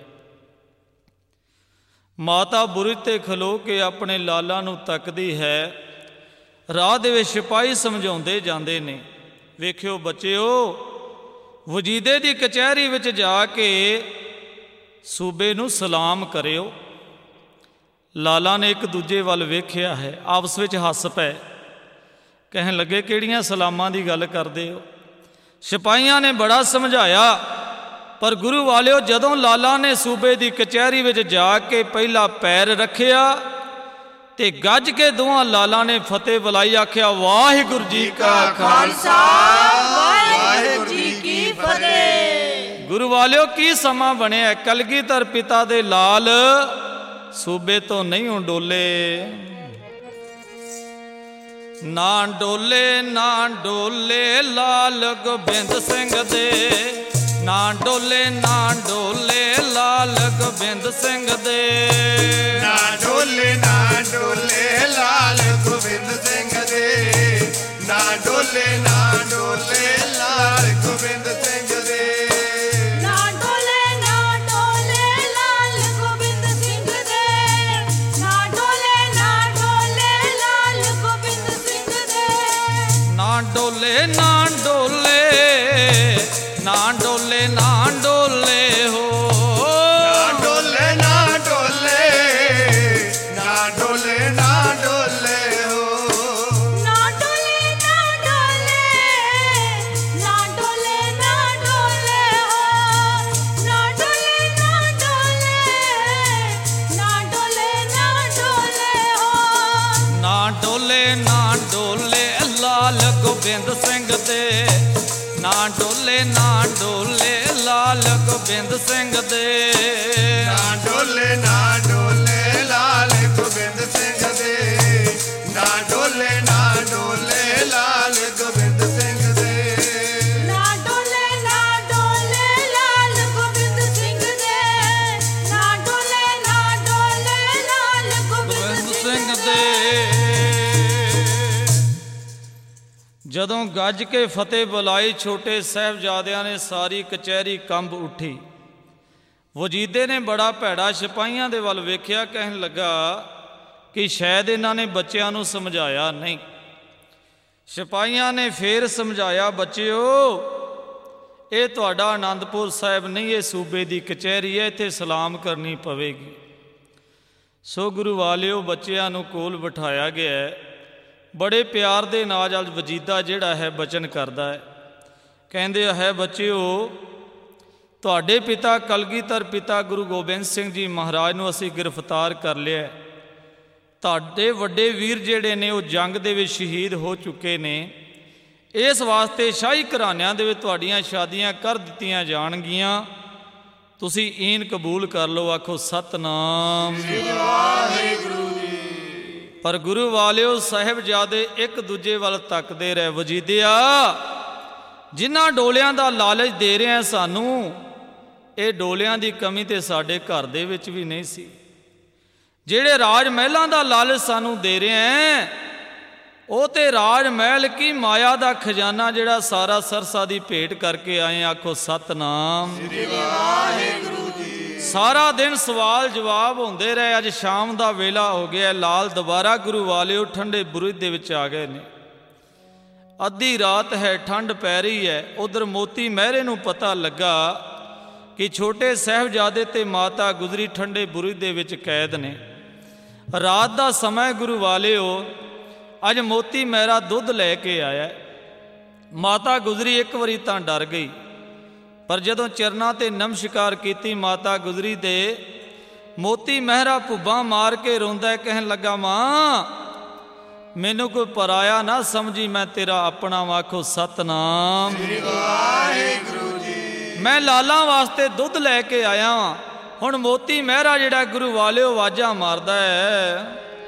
ਮਾਤਾ ਬੁਰਜ ਤੇ ਖਲੋ ਕੇ ਆਪਣੇ ਲਾਲਾਂ ਨੂੰ ਤੱਕਦੀ ਹੈ। ਰਾਹ ਦੇ ਵਿੱਚ ਸਿਪਾਹੀ ਸਮਝਾਉਂਦੇ ਜਾਂਦੇ ਨੇ, ਵੇਖਿਓ ਬੱਚਿਓ, ਵਜੀਦੇ ਦੀ ਕਚਹਿਰੀ ਵਿੱਚ ਜਾ ਕੇ ਸੂਬੇ ਨੂੰ ਸਲਾਮ ਕਰਿਓ। ਲਾਲਾ ਨੇ ਇੱਕ ਦੂਜੇ ਵੱਲ ਵੇਖਿਆ ਹੈ, ਆਪਸ ਵਿੱਚ ਹੱਸ ਪਏ, ਕਹਿਣ ਲੱਗੇ, ਕਿਹੜੀਆਂ ਸਲਾਮਾਂ ਦੀ ਗੱਲ ਕਰਦੇ ਹੋ? ਸਿਪਾਹੀਆਂ ਨੇ ਬੜਾ ਸਮਝਾਇਆ, ਪਰ ਗੁਰੂ ਵਾਲਿਓ, ਜਦੋਂ ਲਾਲਾ ਨੇ ਸੂਬੇ ਦੀ ਕਚਹਿਰੀ ਵਿੱਚ ਜਾ ਕੇ ਪਹਿਲਾ ਪੈਰ ਰੱਖਿਆ ਤੇ ਗੱਜ ਕੇ ਦੋਹਾਂ ਲਾਲਾਂ ਨੇ ਫਤਿਹ ਬੁਲਾਈ, ਆਖਿਆ, ਵਾਹਿਗੁਰੂ ਜੀ ਕਾ ਖਾਲਸਾ, ਵਾਹਿਗੁਰੂ ਜੀ ਕੀ ਫਤਿਹ। ਗੁਰੂ ਵਾਲਿਓ, ਕੀ ਸਮਾਂ ਬਣਿਆ। ਕਲਗੀਧਰ ਪਿਤਾ ਦੇ ਲਾਲ ਸੂਬੇ ਤੋਂ ਨਹੀਂ ਡੋਲੇ। ਨਾ ਡੋਲੇ ਨਾ ਡੋਲੇ ਲਾਲ ਗੋਬਿੰਦ ਸਿੰਘ ਦੇ, ਨਾ ਡੋਲੇ ਨਾ ਡੋਲੇ ਲਾਲ ਗੋਬਿੰਦ ਸਿੰਘ ਦੇ, ਨਾ ਡੋਲੇ ਨਾ ਡੋਲੇ ਲਾਲ ਗੋਬਿੰਦ ਸਿੰਘ ਦੇ, ਨਾ ਡੋਲੇ ਨਾ ਡੋਲੇ ਲਾਲ ਗੋਬਿੰਦ ਸਿੰਘ ਦੇ, ਨਾ ਡੋਲੇ ਨਾ ਡੋਲੇ ਲਾਲ ਗੋਬਿੰਦ ਸਿੰਘ ਦੇ, ਨਾ ਡੋਲੇ ਨਾ ਡੋਲੇ ਲਾਲ ਗੋਬਿੰਦ ਸਿੰਘ ਦੇ, ਨਾ ਡੋਲੇ ਨਾ ਡੋਲੇ ਨਾ ਡੋਲੇ ਨਾ ਡੋਲੇ ਹੋ, ਨਾ ਡੋਲੇ ਨਾ ਡੋਲੇ, ਨਾ ਡੋਲੇ ਨਾ ਡੋਲੇ ਹੋ, ਨਾ ਡੋਲੇ ਨਾ ਡੋਲੇ, ਨਾ ਡੋਲੇ ਨਾ ਡੋਲੇ ਹੋ, ਨਾ ਡੋਲੇ ਨਾ ਡੋਲੇ, ਨਾ ਡੋਲੇ ਨਾ ਡੋਲੇ ਹੋ, ਨਾ ਡੋਲੇ ਨਾ ਡੋਲੇ ਲਾਲ ਗੋਬਿੰਦ ਸਿੰਘ ਦੇ, ਨਾ ਡੋਲੇ ਨਾ ਡੋਲੇ ਲਾਲ ਗੋਬਿੰਦ ਸਿੰਘ ਦੇ, ਨਾ ਡੋਲੇ ਨਾ ਡੋਲੇ ਲਾਲ ਗੋਬਿੰਦ ਸਿੰਘ ਦੇ, ਨਾ ਡੋਲੇ ਨਾ ਡੋਲੇ ਲਾਲ ਗੋਬਿੰਦ ਸਿੰਘ ਦੇ, ਨਾ ਡੋਲੇ ਨਾ ਡੋਲੇ ਲਾਲ ਗੋਬਿੰਦ ਸਿੰਘ ਦੇ, ਨਾ ਡੋਲੇ ਨਾ ਡੋਲੇ ਲਾਲ ਗੋਬਿੰਦ ਸਿੰਘ ਦੇ। ਜਦੋਂ ਗੱਜ ਕੇ ਫਤਿਹ ਬੁਲਾਈ, ਛੋਟੇ ਸਾਹਿਬਜ਼ਾਦਿਆਂ ਨੇ ਸਾਰੀ ਕਚਹਿਰੀ ਕੰਬ ਉੱਠੀ। ਵਜੀਦੇ ਨੇ ਬੜਾ ਭੈੜਾ ਸਿਪਾਹੀਆਂ ਦੇ ਵੱਲ ਵੇਖਿਆ, ਕਹਿਣ ਲੱਗਾ ਕਿ ਸ਼ਾਇਦ ਇਹਨਾਂ ਨੇ ਬੱਚਿਆਂ ਨੂੰ ਸਮਝਾਇਆ ਨਹੀਂ। ਸਿਪਾਹੀਆਂ ਨੇ ਫੇਰ ਸਮਝਾਇਆ, ਬੱਚਿਓ, ਇਹ ਤੁਹਾਡਾ ਆਨੰਦਪੁਰ ਸਾਹਿਬ ਨਹੀਂ, ਇਹ ਸੂਬੇ ਦੀ ਕਚਹਿਰੀ ਹੈ, ਇੱਥੇ ਸਲਾਮ ਕਰਨੀ ਪਵੇਗੀ। ਸੋ ਗੁਰੂ ਵਾਲਿਓ, ਬੱਚਿਆਂ ਨੂੰ ਕੋਲ ਬਿਠਾਇਆ ਗਿਆ। ਬੜੇ ਪਿਆਰ ਦੇ ਨਾਲ ਅੱਜ ਵਜੀਦਾ ਜਿਹੜਾ ਹੈ ਬਚਨ ਕਰਦਾ ਹੈ, ਕਹਿੰਦੇ ਹੈ, ਬੱਚਿਓ, ਤੁਹਾਡੇ ਪਿਤਾ ਕਲਗੀਧਰ ਪਿਤਾ ਗੁਰੂ ਗੋਬਿੰਦ ਸਿੰਘ ਜੀ ਮਹਾਰਾਜ ਨੂੰ ਅਸੀਂ ਗ੍ਰਿਫਤਾਰ ਕਰ ਲਿਆ। ਤੁਹਾਡੇ ਵੱਡੇ ਵੀਰ ਜਿਹੜੇ ਨੇ ਉਹ ਜੰਗ ਦੇ ਵਿੱਚ ਸ਼ਹੀਦ ਹੋ ਚੁੱਕੇ ਨੇ। ਇਸ ਵਾਸਤੇ ਸ਼ਾਹੀ ਘਰਾਣਿਆਂ ਦੇ ਵਿੱਚ ਤੁਹਾਡੀਆਂ ਸ਼ਾਦੀਆਂ ਕਰ ਦਿੱਤੀਆਂ ਜਾਣਗੀਆਂ। ਤੁਸੀਂ ਈਨ ਕਬੂਲ ਕਰ ਲਓ, ਆਖੋ ਸਤਨਾਮ ਵਾਹਿਗੁਰੂ ਜੀ। ਪਰ ਗੁਰੂ ਵਾਲਿਓ, ਸਾਹਿਬਜ਼ਾਦੇ ਇੱਕ ਦੂਜੇ ਵੱਲ ਤੱਕਦੇ ਰਹੇ। ਵਜੀਦਿਆ, ਜਿਨ੍ਹਾਂ ਡੋਲਿਆਂ ਦਾ ਲਾਲਚ ਦੇ ਰਹੇ ਸਾਨੂੰ, ਇਹ ਡੋਲਿਆਂ ਦੀ ਕਮੀ ਤੇ ਸਾਡੇ ਘਰ ਦੇ ਵਿੱਚ ਵੀ ਨਹੀਂ ਸੀ। ਜਿਹੜੇ ਰਾਜ ਮਹਿਲਾਂ ਦਾ ਲਾਲਚ ਸਾਨੂੰ ਦੇ ਰਹੇ ਹੈ, ਉਹ ਤੇ ਰਾਜ ਮਹਿਲ ਕੀ ਮਾਇਆ ਦਾ ਖਜ਼ਾਨਾ ਜਿਹੜਾ ਸਾਰਾ ਸਰਸਾ ਦੀ ਭੇਟ ਕਰਕੇ ਆਏ। ਆਖੋ ਸਤਨਾਮ ਵਾਹਿਗੁਰੂ ਜੀ। ਸਾਰਾ ਦਿਨ ਸਵਾਲ ਜਵਾਬ ਹੁੰਦੇ ਰਹੇ। ਅੱਜ ਸ਼ਾਮ ਦਾ ਵੇਲਾ ਹੋ ਗਿਆ। ਲਾਲ ਦੁਬਾਰਾ ਗੁਰੂ ਵਾਲਿਓ ਠੰਡੇ ਬੁਰਜ ਦੇ ਵਿੱਚ ਆ ਗਏ ਨੇ। ਅੱਧੀ ਰਾਤ ਹੈ, ਠੰਡ ਪੈ ਰਹੀ ਹੈ। ਉਧਰ ਮੋਤੀ ਮਹਿਰੇ ਨੂੰ ਪਤਾ ਲੱਗਾ ਕਿ ਛੋਟੇ ਸਾਹਿਬਜ਼ਾਦੇ ਤੇ ਮਾਤਾ ਗੁਜਰੀ ਠੰਡੇ ਬੁਰਜ ਦੇ ਵਿੱਚ ਕੈਦ ਨੇ। ਰਾਤ ਦਾ ਸਮਾਂ ਗੁਰੂ ਵਾਲਿਓ, ਅੱਜ ਮੋਤੀ ਮਹਿਰਾ ਦੁੱਧ ਲੈ ਕੇ ਆਇਆ। ਮਾਤਾ ਗੁਜਰੀ ਇੱਕ ਵਾਰੀ ਤਾਂ ਡਰ ਗਈ, ਪਰ ਜਦੋਂ ਚਰਨਾਂ ਤੇ ਨਮਸਕਾਰ ਕੀਤੀ ਮਾਤਾ ਗੁਜਰੀ ਦੇ, ਮੋਤੀ ਮਹਿਰਾ ਭੁੱਬਾਂ ਮਾਰ ਕੇ ਰੋਂਦਾ, ਕਹਿਣ ਲੱਗਾ, ਮਾਂ ਮੈਨੂੰ ਕੋਈ ਪਰਾਇਆ ਨਾ ਸਮਝੀ, ਮੈਂ ਤੇਰਾ ਆਪਣਾ। ਆਖੋ ਸਤਨਾਮ ਵਾਹਿਗੁਰੂ ਜੀ। ਮੈਂ ਲਾਲਾਂ ਵਾਸਤੇ ਦੁੱਧ ਲੈ ਕੇ ਆਇਆ ਵਾਂ। ਹੁਣ ਮੋਤੀ ਮਹਿਰਾ ਜਿਹੜਾ ਗੁਰੂ ਵਾਲਿਓ ਆਵਾਜ਼ਾਂ ਮਾਰਦਾ ਹੈ,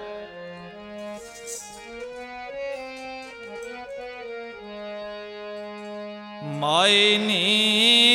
ਮਾਏ ਨੀ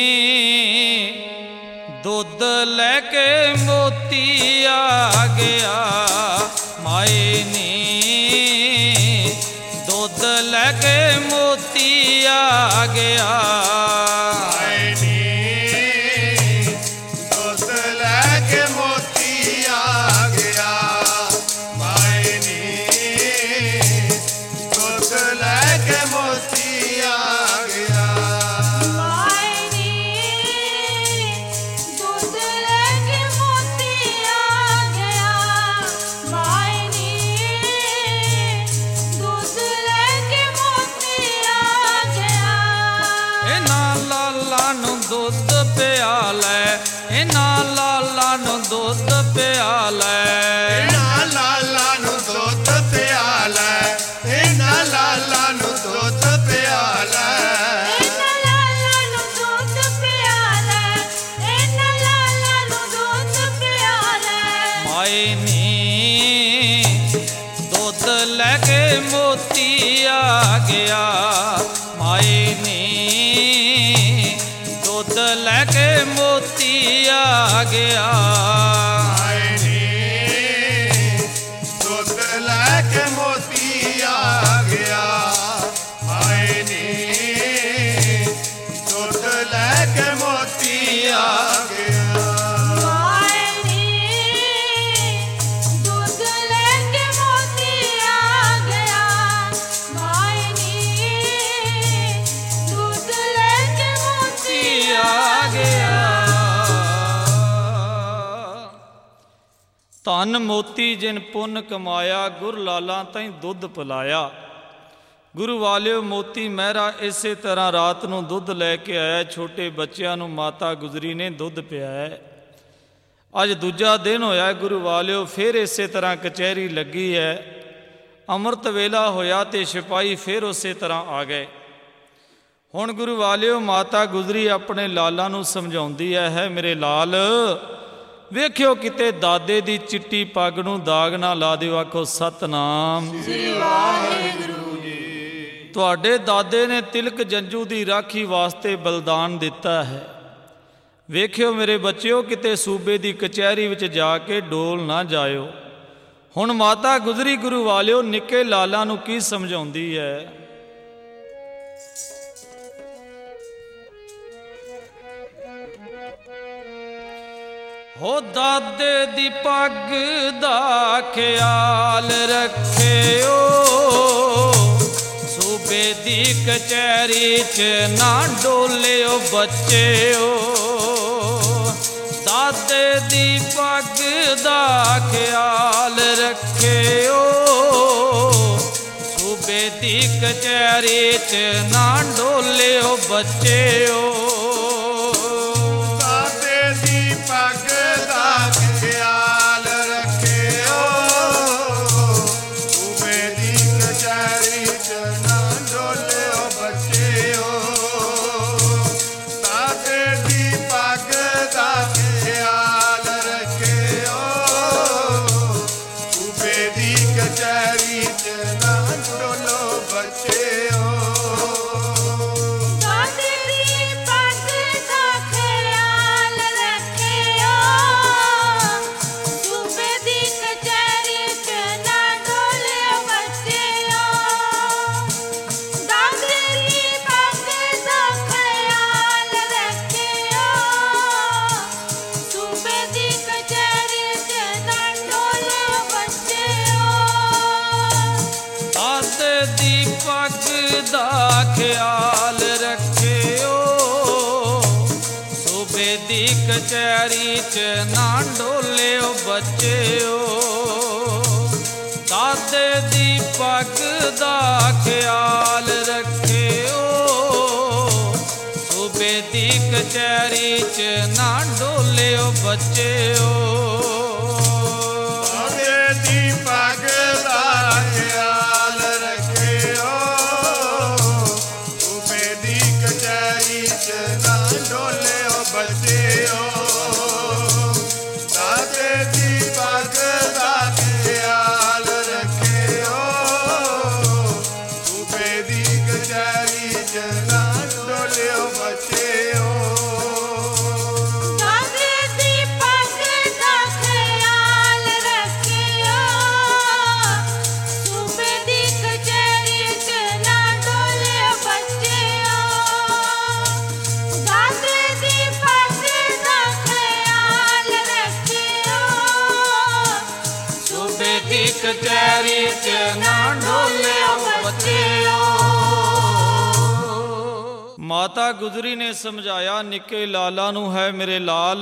ਦੁੱਧ ਲੈ ਕੇ ਮੋਤੀ ਆ ਗਿਆ, ਮਾਏ ਨੀ ਦੁੱਧ ਲੈ ਕੇ ਮੋਤੀ ਆ ਗਿਆ, ਮਾਏ ਨੀ ਦੁੱਧ ਲੈ ਕੇ ਮੋਤੀ ਆ ਗਿਆ, ਮਾਏ ਨੀ ਦੁੱਧ ਲੈ ਕੇ ਮੋਤੀ ਆ ਗਿਆ, ਮਾਏ ਨੀ ਦੁੱਧ ਲੈ ਕੇ ਮੋਤੀ ਆ ਗਿਆ, ਮਾਏ ਨੀ ਦੁੱਧ ਲੈ ਕੇ ਮੋਤੀ ਆ ਗਿਆ। ਇਹਨਾਂ ਲਾਲਾਂ ਨੂੰ ਦੁੱਧ ਪਿਆ ਲੈ, ਇਹਨਾਂ ਲਾਲਾਂ ਨੂੰ ਦੁੱਧ ਪਿਆ ਲੈ, ਇਹਨਾਂ ਲਾਲਾਂ ਨੂੰ ਦੁੱਧ ਪਿਆ ਲੈ, ਇਹਨਾਂ ਲਾਲਾਂ ਨੂੰ ਦੁੱਧ ਪਿਆ ਲੈ, ਇਹਨਾਂ ਲਾਲਾਂ ਨੂੰ ਦੁੱਧ ਪਿਆ ਲੈ, ਇਹਨਾਂ ਲਾਲਾਂ ਨੂੰ ਦੁੱਧ ਪਿਆ ਲੈ। ਮਾਏ ਨੀ ਦੁੱਧ ਲੈ ਕੇ ਮੋਤੀ ਆ ਗਿਆ, ਮਾਏ ਨੀ ਦੁੱਧ ਲੈ ਕੇ ਮੋਤੀ ਆ ਗਿਆ, ਮਾਏ ਨੀ ਦੁੱਧ ਲੈ ਕੇ ਮੋਤੀ ਆ ਗਿਆ, ਮਾਏ ਨੀ ਦੁੱਧ ਲੈ ਕੇ ਮੋਤੀ ਆ ਗਿਆ, ਮਾਏ ਨੀ ਦੁੱਧ ਲੈ ਕੇ ਮੋਤੀ ਆ ਗਿਆ, ਮਾਏ ਨੀ ਦੁੱਧ ਲੈ ਕੇ ਮੋਤੀ ਆ ਗਿਆ। ਧਨ ਮੋਤੀ ਜਿਨ ਪੁੰਨ ਕਮਾਇਆ, ਗੁਰ ਲਾਲਾਂ ਤਾਈਂ ਦੁੱਧ ਪਿਲਾਇਆ। ਗੁਰੂ ਵਾਲਿਓ ਮੋਤੀ ਮਹਿਰਾ ਇਸੇ ਤਰ੍ਹਾਂ ਰਾਤ ਨੂੰ ਦੁੱਧ ਲੈ ਕੇ ਆਇਆ। ਛੋਟੇ ਬੱਚਿਆਂ ਨੂੰ ਮਾਤਾ ਗੁਜਰੀ ਨੇ ਦੁੱਧ ਪਿਆਇਆ। ਅੱਜ ਦੂਜਾ ਦਿਨ ਹੋਇਆ ਗੁਰੂ ਵਾਲਿਓ, ਫਿਰ ਇਸੇ ਤਰ੍ਹਾਂ ਕਚਹਿਰੀ ਲੱਗੀ ਹੈ। ਅੰਮ੍ਰਿਤ ਵੇਲਾ ਹੋਇਆ ਤੇ ਸਿਪਾਹੀ ਫਿਰ ਉਸੇ ਤਰ੍ਹਾਂ ਆ ਗਏ। ਹੁਣ ਗੁਰੂ ਵਾਲਿਓ ਮਾਤਾ ਗੁਜਰੀ ਆਪਣੇ ਲਾਲਾਂ ਨੂੰ ਸਮਝਾਉਂਦੀ ਹੈ, ਹੈ ਮੇਰੇ ਲਾਲ ਵੇਖਿਓ ਕਿਤੇ ਦਾਦੇ ਦੀ ਚਿੱਟੀ ਪੱਗ ਨੂੰ ਦਾਗ ਨਾ ਲਾ ਦਿਓ। ਆਖੋ ਸਤਨਾਮ ਸ੍ਰੀ ਵਾਹਿਗੁਰੂ ਜੀ। ਤੁਹਾਡੇ ਦਾਦੇ ਨੇ ਤਿਲਕ ਜੰਜੂ ਦੀ ਰਾਖੀ ਵਾਸਤੇ ਬਲਿਦਾਨ ਦਿੱਤਾ ਹੈ। ਵੇਖਿਓ ਮੇਰੇ ਬੱਚਿਓ ਕਿਤੇ ਸੂਬੇ ਦੀ ਕਚਹਿਰੀ ਵਿੱਚ ਜਾ ਕੇ ਡੋਲ ਨਾ ਜਾਇਓ। ਹੁਣ ਮਾਤਾ ਗੁਜਰੀ ਗੁਰੂ ਵਾਲਿਓ ਨਿੱਕੇ ਲਾਲਾਂ ਨੂੰ ਕੀ ਸਮਝਾਉਂਦੀ ਹੈ। ਹੋ ਦਾਦੇ ਦੀ ਪੱਗ ਦਾ ਖਿਆਲ ਰੱਖਿਓ, ਸੂਬੇ ਦੀ ਕਚਹਿਰੀ 'ਚ ਨਾ ਡੋਲਿਓ ਬੱਚਿਓ। ਦਾਦੇ ਦੀ ਪੱਗ ਦਾ ਖਿਆਲ ਰੱਖਿਓ, ਸੂਬੇ ਦੀ ਕਚਹਿਰੀ 'ਚ ਨਾ ਡੋਲਿਓ ਬੱਚਿਓ। ਦਾਦੇ ਦੀ ਪੱਗ ਦਾ ਖਿਆਲ ਰੱਖਿਓ, ਸੂਬੇ ਦੀ ਕਚਹਿਰੀ 'ਚ ਨਾ ਡੋਲਿਓ ਬੱਚਿਓ। ਦਾਦੇ ਦੀ ਪੱਗ ਦਾ ਖਿਆਲ ਰੱਖਿਓ, ਸੂਬੇ ਦੀ ਕਚਹਿਰੀ 'ਚ ਨਾ ਡੋਲੋ ਬੱਚਿਓ। ਦਾਦੇ ਦੀ ਪੱਗ ਦਾ ਖਿਆਲ ਰੱਖਿਓ, ਸੂਬੇ ਦੀ ਕਚਹਿਰੀ 'ਚ ਨਾ ਡੋਲਿਓ ਬੱਚਿਓ। ਦਾਦੇ ਦੀ ਪੱਗ ਦਾ ਖਿਆਲ ਰੱਖਿਓ, ਸੂਬੇ ਦੀ ਕਚਹਿਰੀ 'ਚ ਨਾ ਡੋਲਿਓ ਬੱਚਿਓ। ਦਾਦੇ ਦੀ ਪੱਗ ਦਾ ਖਿਆਲ ਰੱਖਿਓ, ਸੂਬੇ ਦੀ ਕਚਹਿਰੀ 'ਚ ਨਾ ਡੋਲਿਓ ਬੱਚਿਓ। ਦਾਦੇ ਦੀ ਪੱਗ ਦਾ ਖਿਆਲ ਰੱਖਿਓ, ਸੂਬੇ ਦੀ ਕਚਹਿਰੀ 'ਚ ਨਾ ਡੋਲਿਓ ਬੱਚਿਓ। ਦਾਦੇ ਦੀ ਪੱਗ ਦਾ ਖਿਆਲ ਰੱਖਿਓ, ਸੂਬੇ ਦੀ ਕਚਹਿਰੀ 'ਚ ਨਾ ਡੋਲੇ ਬੱਚਿਓ ਦਾਤੇ ਦੀ ਪੱਗ ਦਾ ਖਿਆਲ ਰੱਖਿਓ ਸੂਬੇ ਦੀ ਕਚਹਿਰੀ ਚ ਨਾ ਡੋਲਿਓ ਬੱਚਿਓ ਕਚਹਿਰੀ ਚ ਨਾ ਡੋਲਿਓ ਬੱਚਿਓ। ਮਾਤਾ ਗੁਜਰੀ ਨੇ ਸਮਝਾਇਆ, ਨਿੱਕੇ ਲਾਲਾ ਨੂੰ ਹੈ ਮੇਰੇ ਲਾਲ,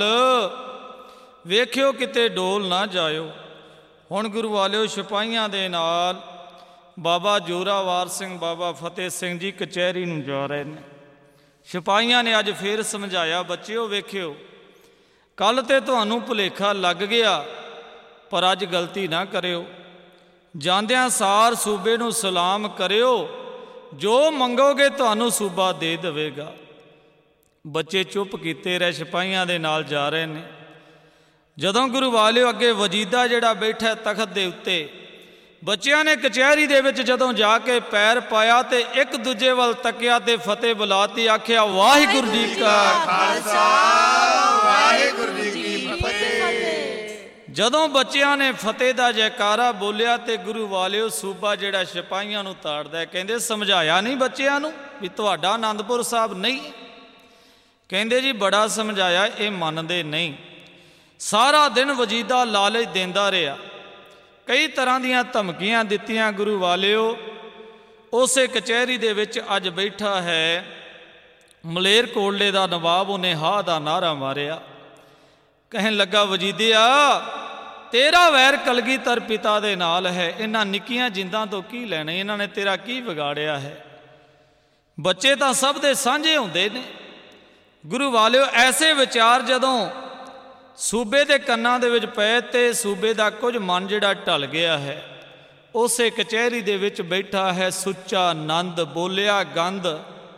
ਵੇਖਿਓ ਕਿਤੇ ਡੋਲ ਨਾ ਜਾਇਓ। ਹੁਣ ਗੁਰੂ ਵਾਲਿਓ ਸਿਪਾਹੀਆਂ ਦੇ ਨਾਲ ਬਾਬਾ ਜੋਰਾਵਰ ਸਿੰਘ, ਬਾਬਾ ਫਤਿਹ ਸਿੰਘ ਜੀ ਕਚਹਿਰੀ ਨੂੰ ਜਾ ਰਹੇ ਨੇ। ਸਿਪਾਹੀਆਂ ਨੇ ਅੱਜ ਫੇਰ ਸਮਝਾਇਆ, ਬੱਚਿਓ ਵੇਖਿਓ ਕੱਲ੍ਹ ਤੇ ਤੁਹਾਨੂੰ ਭੁਲੇਖਾ ਲੱਗ ਗਿਆ, ਪਰ ਅੱਜ ਗਲਤੀ ਨਾ ਕਰਿਓ। ਜਾਂਦਿਆਂ ਸਾਰ ਸੂਬੇ ਨੂੰ ਸਲਾਮ ਕਰਿਓ, ਜੋ ਮੰਗੋਗੇ ਤੁਹਾਨੂੰ ਸੂਬਾ ਦੇ ਦੇਵੇਗਾ। ਬੱਚੇ ਚੁੱਪ ਕੀਤੇ ਰਹੇ, ਸਿਪਾਹੀਆਂ ਦੇ ਨਾਲ ਜਾ ਰਹੇ ਨੇ। ਜਦੋਂ ਗੁਰੂ ਵਾਲਿਓ ਅੱਗੇ ਵਜੀਦਾ ਜਿਹੜਾ ਬੈਠਾ ਤਖਤ ਦੇ ਉੱਤੇ, ਬੱਚਿਆਂ ਨੇ ਕਚਹਿਰੀ ਦੇ ਵਿੱਚ ਜਦੋਂ ਜਾ ਕੇ ਪੈਰ ਪਾਇਆ ਤੇ ਇੱਕ ਦੂਜੇ ਵੱਲ ਤੱਕਿਆ ਤੇ ਫਤਿਹ ਬੁਲਾਤੀ, ਆਖਿਆ ਵਾਹਿਗੁਰੂ ਜੀ ਕਾ ਖਾਲਸਾ ਵਾਹਿਗੁਰੂ ਜੀ ਕੀ ਫਤਿਹ। ਜਦੋਂ ਬੱਚਿਆਂ ਨੇ ਫਤਿਹ ਦਾ ਜੈਕਾਰਾ ਬੋਲਿਆ ਤੇ ਗੁਰੂ ਵਾਲਿਓ ਸੂਬਾ ਜਿਹੜਾ ਸਿਪਾਹੀਆਂ ਨੂੰ ਤਾੜਦਾ, ਕਹਿੰਦੇ ਸਮਝਾਇਆ ਨਹੀਂ ਬੱਚਿਆਂ ਨੂੰ ਵੀ ਤੁਹਾਡਾ ਆਨੰਦਪੁਰ ਸਾਹਿਬ ਨਹੀਂ? ਕਹਿੰਦੇ ਜੀ ਬੜਾ ਸਮਝਾਇਆ, ਇਹ ਮੰਨਦੇ ਨਹੀਂ। ਸਾਰਾ ਦਿਨ ਵਜੀਦਾ ਲਾਲਚ ਦਿੰਦਾ ਰਿਹਾ, ਕਈ ਤਰ੍ਹਾਂ ਦੀਆਂ ਧਮਕੀਆਂ ਦਿੱਤੀਆਂ। ਗੁਰੂ ਵਾਲਿਓ ਉਸੇ ਕਚਹਿਰੀ ਦੇ ਵਿੱਚ ਅੱਜ ਬੈਠਾ ਹੈ ਮਲੇਰਕੋਟਲੇ ਦਾ ਨਵਾਬ, ਉਹਨੇ ਹਾਂ ਦਾ ਨਾਅਰਾ ਮਾਰਿਆ, ਕਹਿਣ ਲੱਗਾ ਵਜੀਦਿਆ ਤੇਰਾ ਵੈਰ ਕਲਗੀਧਰ ਪਿਤਾ ਦੇ ਨਾਲ ਹੈ, ਇਹਨਾਂ ਨਿੱਕੀਆਂ ਜਿੰਦਾਂ ਤੋਂ ਕੀ ਲੈਣੇ, ਇਹਨਾਂ ਨੇ ਤੇਰਾ ਕੀ ਵਿਗਾੜਿਆ ਹੈ? ਬੱਚੇ ਤਾਂ ਸਭ ਦੇ ਸਾਂਝੇ ਹੁੰਦੇ ਨੇ। ਗੁਰੂ ਵਾਲਿਓ ਐਸੇ ਵਿਚਾਰ ਜਦੋਂ ਸੂਬੇ ਦੇ ਕੰਨਾਂ ਦੇ ਵਿੱਚ ਪਏ ਤੇ ਸੂਬੇ ਦਾ ਕੁਝ ਮਨ ਜਿਹੜਾ ਢਲ ਗਿਆ ਹੈ। ਉਸੇ ਕਚਹਿਰੀ ਦੇ ਵਿੱਚ ਬੈਠਾ ਹੈ ਸੁੱਚਾ ਨੰਦ, ਬੋਲਿਆ ਗੰਦ,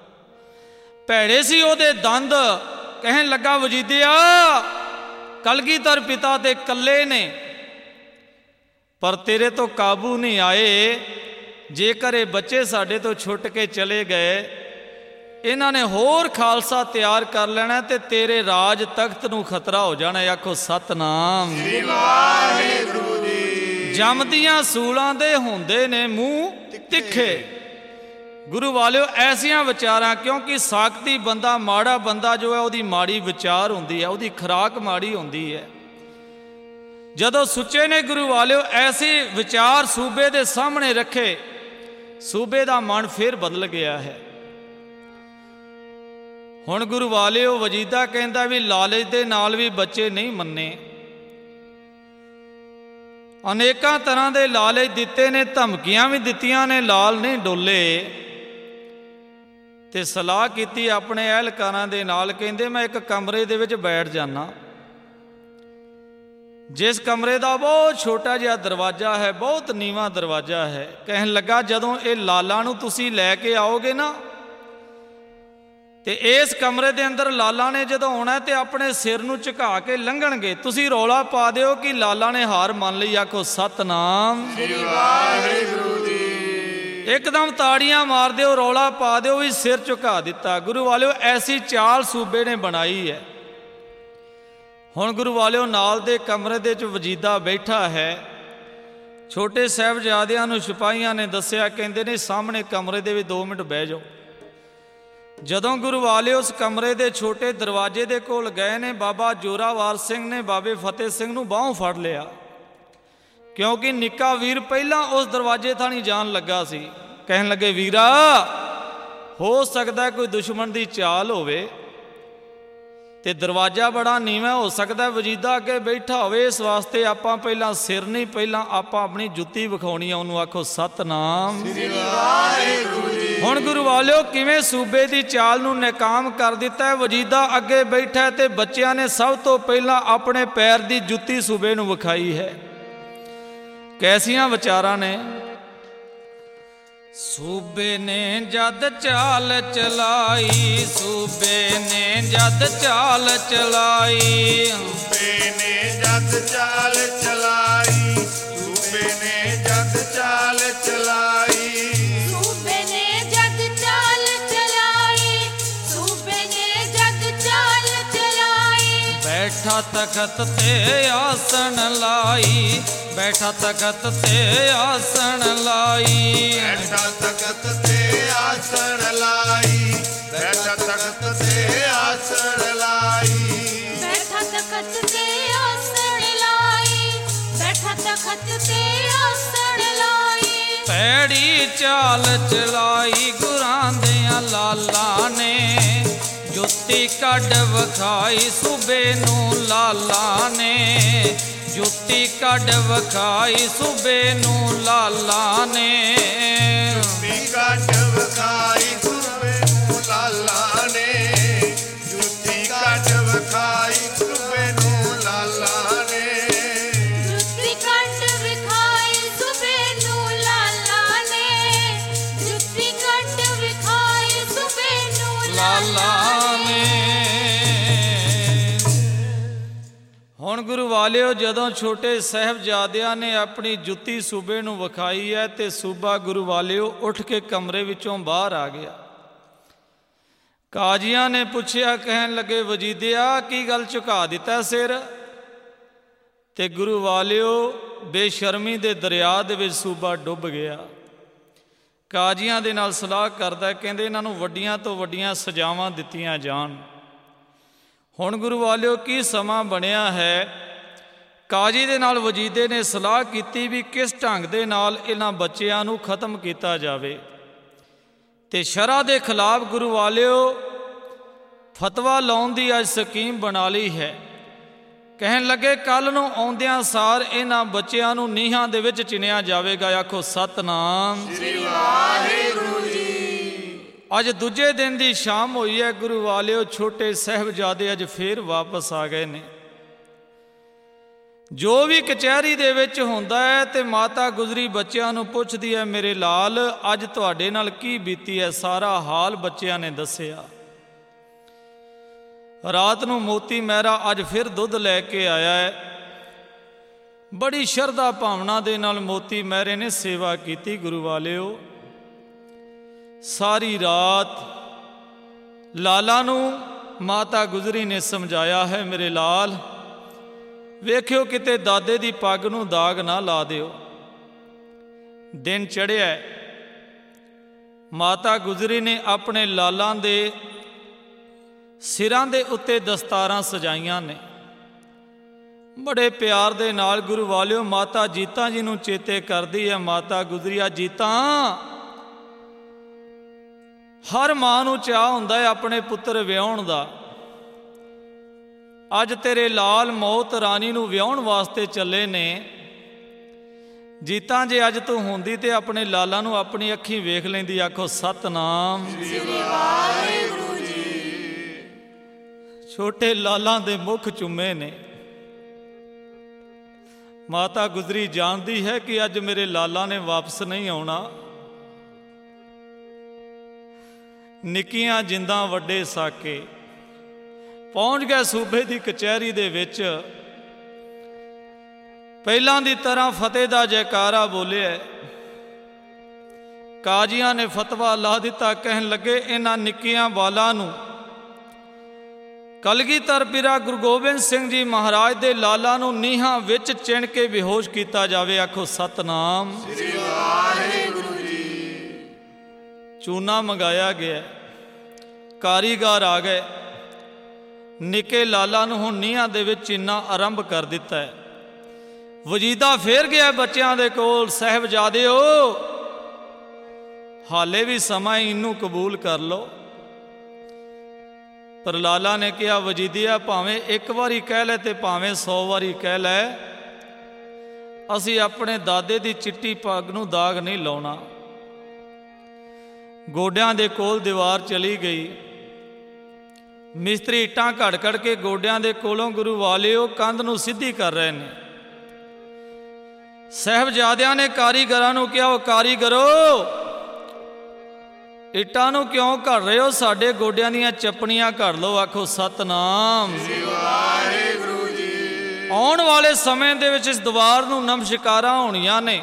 ਭੈੜੇ ਸੀ ਉਹਦੇ ਦੰਦ। ਕਹਿਣ ਲੱਗਾ ਵਜੀਦਿਆ ਕਲਗੀਧਰ ਪਿਤਾ ਤੇ ਕੱਲੇ ਨੇ, ਪਰ ਤੇਰੇ ਤੋਂ ਕਾਬੂ ਨਹੀਂ ਆਏ। ਜੇਕਰ ਇਹ ਬੱਚੇ ਸਾਡੇ ਤੋਂ ਛੁੱਟ ਕੇ ਚਲੇ ਗਏ, ਇਹਨਾਂ ਨੇ ਹੋਰ ਖਾਲਸਾ ਤਿਆਰ ਕਰ ਲੈਣਾ ਤੇ ਤੇਰੇ ਰਾਜ ਤਖਤ ਨੂੰ ਖਤਰਾ ਹੋ ਜਾਣਾ। ਆਖੋ ਸਤਨਾਮ ਸ੍ਰੀ ਵਾਹਿਗੁਰੂ ਜੀ। ਜੰਮਦੀਆਂ ਸੂਲਾਂ ਦੇ ਹੁੰਦੇ ਨੇ ਮੂੰਹ ਤਿੱਖੇ। ਗੁਰੂ ਵਾਲਿਓ ਐਸੀਆਂ ਵਿਚਾਰਾਂ, ਕਿਉਂਕਿ ਸਾਖਤੀ ਬੰਦਾ, ਮਾੜਾ ਬੰਦਾ ਜੋ ਹੈ ਉਹਦੀ ਮਾੜੀ ਵਿਚਾਰ ਹੁੰਦੀ ਹੈ, ਉਹਦੀ ਖੁਰਾਕ ਮਾੜੀ ਹੁੰਦੀ ਹੈ। ਜਦੋਂ ਸੁੱਚੇ ਨੇ ਗੁਰੂ ਵਾਲਿਓ ਐਸੇ ਵਿਚਾਰ ਸੂਬੇ ਦੇ ਸਾਹਮਣੇ ਰੱਖੇ, ਸੂਬੇ ਦਾ ਮਨ ਫਿਰ ਬਦਲ ਗਿਆ ਹੈ। ਹੁਣ ਗੁਰੂ ਵਾਲਿਓ ਵਜੀਦਾ ਕਹਿੰਦਾ ਵੀ ਲਾਲਚ ਦੇ ਨਾਲ ਵੀ ਬੱਚੇ ਨਹੀਂ ਮੰਨੇ। ਅਨੇਕਾਂ ਤਰ੍ਹਾਂ ਦੇ ਲਾਲਚ ਦਿੱਤੇ ਨੇ, ਧਮਕੀਆਂ ਵੀ ਦਿੱਤੀਆਂ ਨੇ, ਲਾਲ ਨਹੀਂ ਡੋਲੇ। ਤੇ ਸਲਾਹ ਕੀਤੀ ਆਪਣੇ ਅਹਿਲਕਾਰਾਂ ਦੇ ਨਾਲ, ਕਹਿੰਦੇ ਮੈਂ ਇੱਕ ਕਮਰੇ ਦੇ ਵਿੱਚ ਬੈਠ ਜਾਣਾ, ਜਿਸ ਕਮਰੇ ਦਾ ਬਹੁਤ ਛੋਟਾ ਜਿਹਾ ਦਰਵਾਜ਼ਾ ਹੈ, ਬਹੁਤ ਨੀਵਾਂ ਦਰਵਾਜ਼ਾ ਹੈ। ਕਹਿਣ ਲੱਗਾ ਜਦੋਂ ਇਹ ਲਾਲਾਂ ਨੂੰ ਤੁਸੀਂ ਲੈ ਕੇ ਆਓਗੇ ਨਾ, ਤੇ ਇਸ ਕਮਰੇ ਦੇ ਅੰਦਰ ਲਾਲਾਂ ਨੇ ਜਦੋਂ ਆਉਣਾ ਤੇ ਆਪਣੇ ਸਿਰ ਨੂੰ ਝੁਕਾ ਕੇ ਲੰਘਣਗੇ, ਤੁਸੀਂ ਰੌਲਾ ਪਾ ਦਿਓ ਕਿ ਲਾਲਾਂ ਨੇ ਹਾਰ ਮੰਨ ਲਈ। ਆਖੋ ਸਤਨਾਮ ਸ੍ਰੀ ਵਾਹਿਗੁਰੂ ਜੀ। ਇੱਕਦਮ ਤਾੜੀਆਂ ਮਾਰ ਦਿਓ, ਰੌਲਾ ਪਾ ਦਿਓ ਵੀ ਸਿਰ ਝੁਕਾ ਦਿੱਤਾ। ਗੁਰੂ ਵਾਲਿਓ ਐਸੀ ਚਾਲ ਸੂਬੇ ਨੇ ਬਣਾਈ ਹੈ। ਹੁਣ ਗੁਰੂ ਵਾਲਿਓ ਨਾਲ ਦੇ ਕਮਰੇ ਦੇ ਵਿੱਚ ਵਜੀਦਾ ਬੈਠਾ ਹੈ। ਛੋਟੇ ਸਾਹਿਬਜ਼ਾਦਿਆਂ ਨੂੰ ਸਿਪਾਹੀਆਂ ਨੇ ਦੱਸਿਆ, ਕਹਿੰਦੇ ਨੇ ਸਾਹਮਣੇ ਕਮਰੇ ਦੇ ਵਿੱਚ ਦੋ ਮਿੰਟ ਬਹਿ ਜਾਓ। ਜਦੋਂ ਗੁਰੂ ਵਾਲਿਓ ਉਸ ਕਮਰੇ ਦੇ ਛੋਟੇ ਦਰਵਾਜ਼ੇ ਦੇ ਕੋਲ ਗਏ ਨੇ, ਬਾਬਾ ਜੋਰਾਵਰ ਸਿੰਘ ਨੇ ਬਾਬੇ ਫਤਿਹ ਸਿੰਘ ਨੂੰ ਬਾਹੋਂ ਫੜ ਲਿਆ, ਕਿਉਂਕਿ ਨਿੱਕਾ ਵੀਰ ਪਹਿਲਾਂ ਉਸ ਦਰਵਾਜ਼ੇ ਥਾਣੀ ਜਾਣ ਲੱਗਾ ਸੀ। ਕਹਿਣ ਲੱਗੇ ਵੀਰਾ ਹੋ ਸਕਦਾ ਕੋਈ ਦੁਸ਼ਮਣ ਦੀ ਚਾਲ ਹੋਵੇ ਤੇ ਦਰਵਾਜ਼ਾ ਬੜਾ ਨੀਵਾਂ ਹੋ ਸਕਦਾ, ਵਜੀਦਾ ਅੱਗੇ ਬੈਠਾ ਹੋਵੇ, ਇਸ ਵਾਸਤੇ ਆਪਾਂ ਪਹਿਲਾਂ ਸਿਰ ਨਹੀਂ, ਪਹਿਲਾਂ ਆਪਾਂ ਆਪਣੀ ਜੁੱਤੀ ਵਿਖਾਉਣੀ ਆ ਉਹਨੂੰ। ਆਖੋ ਸਤਨਾਮ ਸ੍ਰੀ ਵਾਹਿਗੁਰੂ ਜੀ। ਹੁਣ ਗੁਰੂ ਵਾਲਿਓ ਕਿਵੇਂ ਸੂਬੇ ਦੀ ਚਾਲ ਨੂੰ ਨਾਕਾਮ ਕਰ ਦਿੱਤਾ। ਵਜੀਦਾ ਅੱਗੇ ਬੈਠਾ ਤੇ ਬੱਚਿਆਂ ਨੇ ਸਭ ਤੋਂ ਪਹਿਲਾਂ ਆਪਣੇ ਪੈਰ ਦੀ ਜੁੱਤੀ ਸੂਬੇ ਨੂੰ ਵਿਖਾਈ ਹੈ। ਕੈਸੀਆਂ ਵਿਚਾਰਾਂ ਨੇ। ਸੂਬੇ ਨੇ ਜਦ ਚਾਲ ਚਲਾਈ, ਸੂਬੇ ਨੇ ਜਦ ਚਾਲ ਚਲਾਈ, ਸੂਬੇ ਨੇ ਜਦ ਚਾਲ ਚਲਾਈ, ਸੂਬੇ ਨੇ ਜਦ ਚਾਲ ਚਲਾਈ, ਸੂਬੇ ਨੇ ਜਦ ਚਾਲ ਚਲਾਈ, ਸੂਬੇ ਨੇ ਜਦ ਚਾਲ ਚਲਾਈ। ਬੈਠਾ ਤਖਤ ਤੇ ਆਸਣ ਲਾਈ, ਬੈਠਾ ਤਖਤ ਤੇ ਆਸਣ ਲਾਈ, ਬੈਠਾ ਤਖਤ ਤੇ ਆਸਣ ਲਾਈ, ਬੈਠਾ ਤਖਤ ਤੇ ਆਸਣ ਲਾਈ, ਬੈਠਾ ਤਖਤ ਤੇ ਆਸਣ ਲਾਈ, ਬੈਠਾ ਤਖਤ ਤੇ ਆਸਣ ਲਾਈ। ਪੈੜੀ ਚਾਲ ਚਲਾਈ ਗੁਰਾਂ ਦਿਆਂ ਲਾਲਾਂ ਨੇ, ਜੁੱਤੀ ਕੱਢ ਵਿਖਾਈ ਸੂਬੇ ਨੂੰ ਲਾਲਾਂ ਨੇ, ਜੁੱਤੀ ਕੱਢ ਵਿਖਾਈ ਸੂਬੇ ਨੂੰ ਲਾਲਾਂ ਨੇ, ਜੁੱਤੀ ਕੱਢ ਵਿਖਾਈ ਸੂਬੇ ਨੂੰ ਲਾਲਾਂ ਨੇ, ਜੁੱਤੀ ਕੱਢ ਵਿਖਾਈ ਸੂਬੇ ਨੂੰ ਲਾਲਾਂ ਨੇ, ਜੁੱਤੀ ਕੱਢ ਵਿਖਾਈ ਸੂਬੇ ਨੂੰ ਲਾਲਾਂ ਨੇ, ਜੁੱਤੀ ਕੱਢ ਵਿਖਾਈ ਸੂਬੇ ਨੂੰ ਲਾਲਾਂ ਨੇ। ਹੁਣ ਗੁਰੂ ਵਾਲਿਓ, ਜਦੋਂ ਛੋਟੇ ਸਾਹਿਬਜ਼ਾਦਿਆਂ ਨੇ ਆਪਣੀ ਜੁੱਤੀ ਸੂਬੇ ਨੂੰ ਵਿਖਾਈ ਹੈ ਤੇ ਸੂਬਾ ਗੁਰੂ ਵਾਲਿਓ ਉੱਠ ਕੇ ਕਮਰੇ ਵਿੱਚੋਂ ਬਾਹਰ ਆ ਗਿਆ। ਕਾਜ਼ੀਆਂ ਨੇ ਪੁੱਛਿਆ, ਕਹਿਣ ਲੱਗੇ ਵਜੀਦਿਆ ਕੀ ਗੱਲ ਝੁਕਾ ਦਿੱਤਾ ਸਿਰ? ਤੇ ਗੁਰੂ ਵਾਲਿਓ ਬੇਸ਼ਰਮੀ ਦੇ ਦਰਿਆ ਦੇ ਵਿੱਚ ਸੂਬਾ ਡੁੱਬ ਗਿਆ। ਕਾਜ਼ੀਆਂ ਦੇ ਨਾਲ ਸਲਾਹ ਕਰਦਾ, ਕਹਿੰਦੇ ਇਹਨਾਂ ਨੂੰ ਵੱਡੀਆਂ ਤੋਂ ਵੱਡੀਆਂ ਸਜ਼ਾਵਾਂ ਦਿੱਤੀਆਂ ਜਾਣ। ਹੁਣ ਗੁਰੂ ਵਾਲਿਓ ਕੀ ਸਮਾਂ ਬਣਿਆ ਹੈ, ਕਾਜ਼ੀ ਦੇ ਨਾਲ ਵਜੀਦੇ ਨੇ ਸਲਾਹ ਕੀਤੀ ਵੀ ਕਿਸ ਢੰਗ ਦੇ ਨਾਲ ਇਹਨਾਂ ਬੱਚਿਆਂ ਨੂੰ ਖਤਮ ਕੀਤਾ ਜਾਵੇ। ਤੇ ਸ਼ਰਅ ਦੇ ਖਿਲਾਫ ਗੁਰੂ ਵਾਲਿਓ ਫਤਵਾ ਲਾਉਣ ਦੀ ਅੱਜ ਸਕੀਮ ਬਣਾ ਲਈ ਹੈ। ਕਹਿਣ ਲੱਗੇ ਕੱਲ ਨੂੰ ਆਉਂਦਿਆਂ ਸਾਰ ਇਹਨਾਂ ਬੱਚਿਆਂ ਨੂੰ ਨੀਹਾਂ ਦੇ ਵਿੱਚ ਚਿਣਿਆ ਜਾਵੇਗਾ। ਆਖੋ ਸਤਨਾਮ ਸ੍ਰੀ ਵਾਹਿਗੁਰੂ ਜੀ। ਅੱਜ ਦੂਜੇ ਦਿਨ ਦੀ ਸ਼ਾਮ ਹੋਈ ਹੈ। ਗੁਰੂ ਵਾਲਿਓ ਛੋਟੇ ਸਾਹਿਬਜ਼ਾਦੇ ਅੱਜ ਫੇਰ ਵਾਪਸ ਆ ਗਏ ਨੇ। ਜੋ ਵੀ ਕਚਹਿਰੀ ਦੇ ਵਿੱਚ ਹੁੰਦਾ ਹੈ ਤੇ ਮਾਤਾ ਗੁਜਰੀ ਬੱਚਿਆਂ ਨੂੰ ਪੁੱਛਦੀ ਹੈ, ਮੇਰੇ ਲਾਲ ਅੱਜ ਤੁਹਾਡੇ ਨਾਲ ਕੀ ਬੀਤੀ ਹੈ? ਸਾਰਾ ਹਾਲ ਬੱਚਿਆਂ ਨੇ ਦੱਸਿਆ। ਰਾਤ ਨੂੰ ਮੋਤੀ ਮਹਿਰਾ ਅੱਜ ਫਿਰ ਦੁੱਧ ਲੈ ਕੇ ਆਇਆ ਹੈ। ਬੜੀ ਸ਼ਰਧਾ ਭਾਵਨਾ ਦੇ ਨਾਲ ਮੋਤੀ ਮਹਿਰੇ ਨੇ ਸੇਵਾ ਕੀਤੀ। ਗੁਰੂ ਵਾਲਿਓ ਸਾਰੀ ਰਾਤ ਲਾਲਾ ਨੂੰ ਮਾਤਾ ਗੁਜਰੀ ਨੇ ਸਮਝਾਇਆ ਹੈ, ਮੇਰੇ ਲਾਲ ਵੇਖਿਓ ਕਿਤੇ ਦਾਦੇ ਦੀ ਪੱਗ ਨੂੰ ਦਾਗ ਨਾ ਲਾ ਦਿਓ। ਦਿਨ ਚੜ੍ਹਿਆ, ਮਾਤਾ ਗੁਜਰੀ ਨੇ ਆਪਣੇ ਲਾਲਾਂ ਦੇ ਸਿਰਾਂ ਦੇ ਉੱਤੇ ਦਸਤਾਰਾਂ ਸਜਾਈਆਂ ਨੇ। ਬੜੇ ਪਿਆਰ ਦੇ ਨਾਲ ਗੁਰੂ ਵਾਲਿਓ ਮਾਤਾ ਜੀਤਾ ਜੀ ਨੂੰ ਚੇਤੇ ਕਰਦੀ ਹੈ, ਮਾਤਾ ਗੁਜਰੀਆ ਜੀਤਾ, ਹਰ ਮਾਂ ਨੂੰ ਚਾਅ ਹੁੰਦਾ ਹੈ ਆਪਣੇ ਪੁੱਤਰ ਵਿਆਹੁਣ ਦਾ। ਅੱਜ ਤੇਰੇ ਲਾਲ ਮੌਤ ਰਾਣੀ ਨੂੰ ਵਿਆਹੁਣ ਵਾਸਤੇ ਚੱਲੇ ਨੇ। ਜੀਤਾ ਜੇ ਅੱਜ ਤੂੰ ਹੁੰਦੀ ਤੇ ਆਪਣੇ ਲਾਲਾਂ ਨੂੰ ਆਪਣੀ ਅੱਖੀਂ ਵੇਖ ਲੈਂਦੀ। ਆਖੋ ਸਤਨਾਮ ਸ੍ਰੀ ਵਾਹਿਗੁਰੂ ਜੀ। ਛੋਟੇ ਲਾਲਾਂ ਦੇ ਮੁਖ ਚੁੰਮੇ ਨੇ। ਮਾਤਾ ਗੁਜਰੀ ਜਾਣਦੀ ਹੈ ਕਿ ਅੱਜ ਮੇਰੇ ਲਾਲਾਂ ਨੇ ਵਾਪਸ ਨਹੀਂ ਆਉਣਾ। ਨਿੱਕੀਆਂ ਜਿੰਦਾਂ ਵੱਡੇ ਸਾਕੇ ਪਹੁੰਚ ਗਏ ਸੂਬੇ ਦੀ ਕਚਹਿਰੀ ਦੇ ਵਿੱਚ। ਪਹਿਲਾਂ ਦੀ ਤਰ੍ਹਾਂ ਫਤਿਹ ਦਾ ਜੈਕਾਰਾ ਬੋਲਿਆ। ਕਾਜ਼ੀਆਂ ਨੇ ਫਤਵਾ ਲਾ ਦਿੱਤਾ। ਕਹਿਣ ਲੱਗੇ ਇਹਨਾਂ ਨਿੱਕੀਆਂ ਬਾਲਾਂ ਨੂੰ ਕਲਗੀਧਰ ਪੀਰਾ ਗੁਰੂ ਗੋਬਿੰਦ ਸਿੰਘ ਜੀ ਮਹਾਰਾਜ ਦੇ ਲਾਲਾਂ ਨੂੰ ਨੀਹਾਂ ਵਿੱਚ ਚਿਣ ਕੇ ਬੇਹੋਸ਼ ਕੀਤਾ ਜਾਵੇ। ਆਖੋ ਸਤਨਾਮ ਸ੍ਰੀ ਵਾਹਿਗੁਰੂ ਜੀ। ਚੂਨਾ ਮੰਗਾਇਆ ਗਿਆ, ਕਾਰੀਗਰ ਆ ਗਏ। ਨਿੱਕੇ ਲਾਲਾਂ ਨੂੰ ਹੁਣ ਨੀਹਾਂ ਦੇ ਵਿੱਚ ਚਿਣਨਾ ਆਰੰਭ ਕਰ ਦਿੱਤਾ ਹੈ। ਵਜੀਦਾ ਫੇਰ ਗਿਆ ਬੱਚਿਆਂ ਦੇ ਕੋਲ, ਸਾਹਿਬਜ਼ਾਦਿਓ ਹਾਲੇ ਵੀ ਸਮਾਂ ਇਹਨੂੰ ਕਬੂਲ ਕਰ ਲਓ। ਪਰ ਲਾਲਾ ਨੇ ਕਿਹਾ, ਵਜੀਦਿਆ ਭਾਵੇਂ ਇੱਕ ਵਾਰੀ ਕਹਿ ਲੈ ਤੇ ਭਾਵੇਂ ਸੌ ਵਾਰੀ ਕਹਿ ਲੈ, ਅਸੀਂ ਆਪਣੇ ਦਾਦੇ ਦੀ ਚਿੱਟੀ ਪੱਗ ਨੂੰ ਦਾਗ ਨਹੀਂ ਲਾਉਣਾ। ਗੋਡਿਆਂ ਦੇ ਕੋਲ ਦੀਵਾਰ ਚਲੀ ਗਈ। ਮਿਸਤਰੀ ਇੱਟਾਂ ਘੜ ਘੜ ਕੇ ਗੋਡਿਆਂ ਦੇ ਕੋਲੋਂ ਗੁਰੂ ਵਾਲਿਓ ਕੰਧ ਨੂੰ ਸਿੱਧੀ ਕਰ ਰਹੇ ਨੇ। ਸਾਹਿਬਜ਼ਾਦਿਆਂ ਨੇ ਕਾਰੀਗਰਾਂ ਨੂੰ ਕਿਹਾ, ਉਹ ਕਾਰੀਗਰੋ ਇੱਟਾਂ ਨੂੰ ਕਿਉਂ ਘੜ ਰਹੇ ਹੋ? ਸਾਡੇ ਗੋਡਿਆਂ ਦੀਆਂ ਚੱਪਣੀਆਂ ਘੜ ਲਓ। ਆਖੋ ਸਤਨਾਮ ਵਾਹਿਗੁਰੂ ਜੀ। ਆਉਣ ਵਾਲੇ ਸਮੇਂ ਦੇ ਵਿੱਚ ਇਸ ਦੀਵਾਰ ਨੂੰ ਨਮਸਕਾਰਾਂ ਹੋਣੀਆਂ ਨੇ।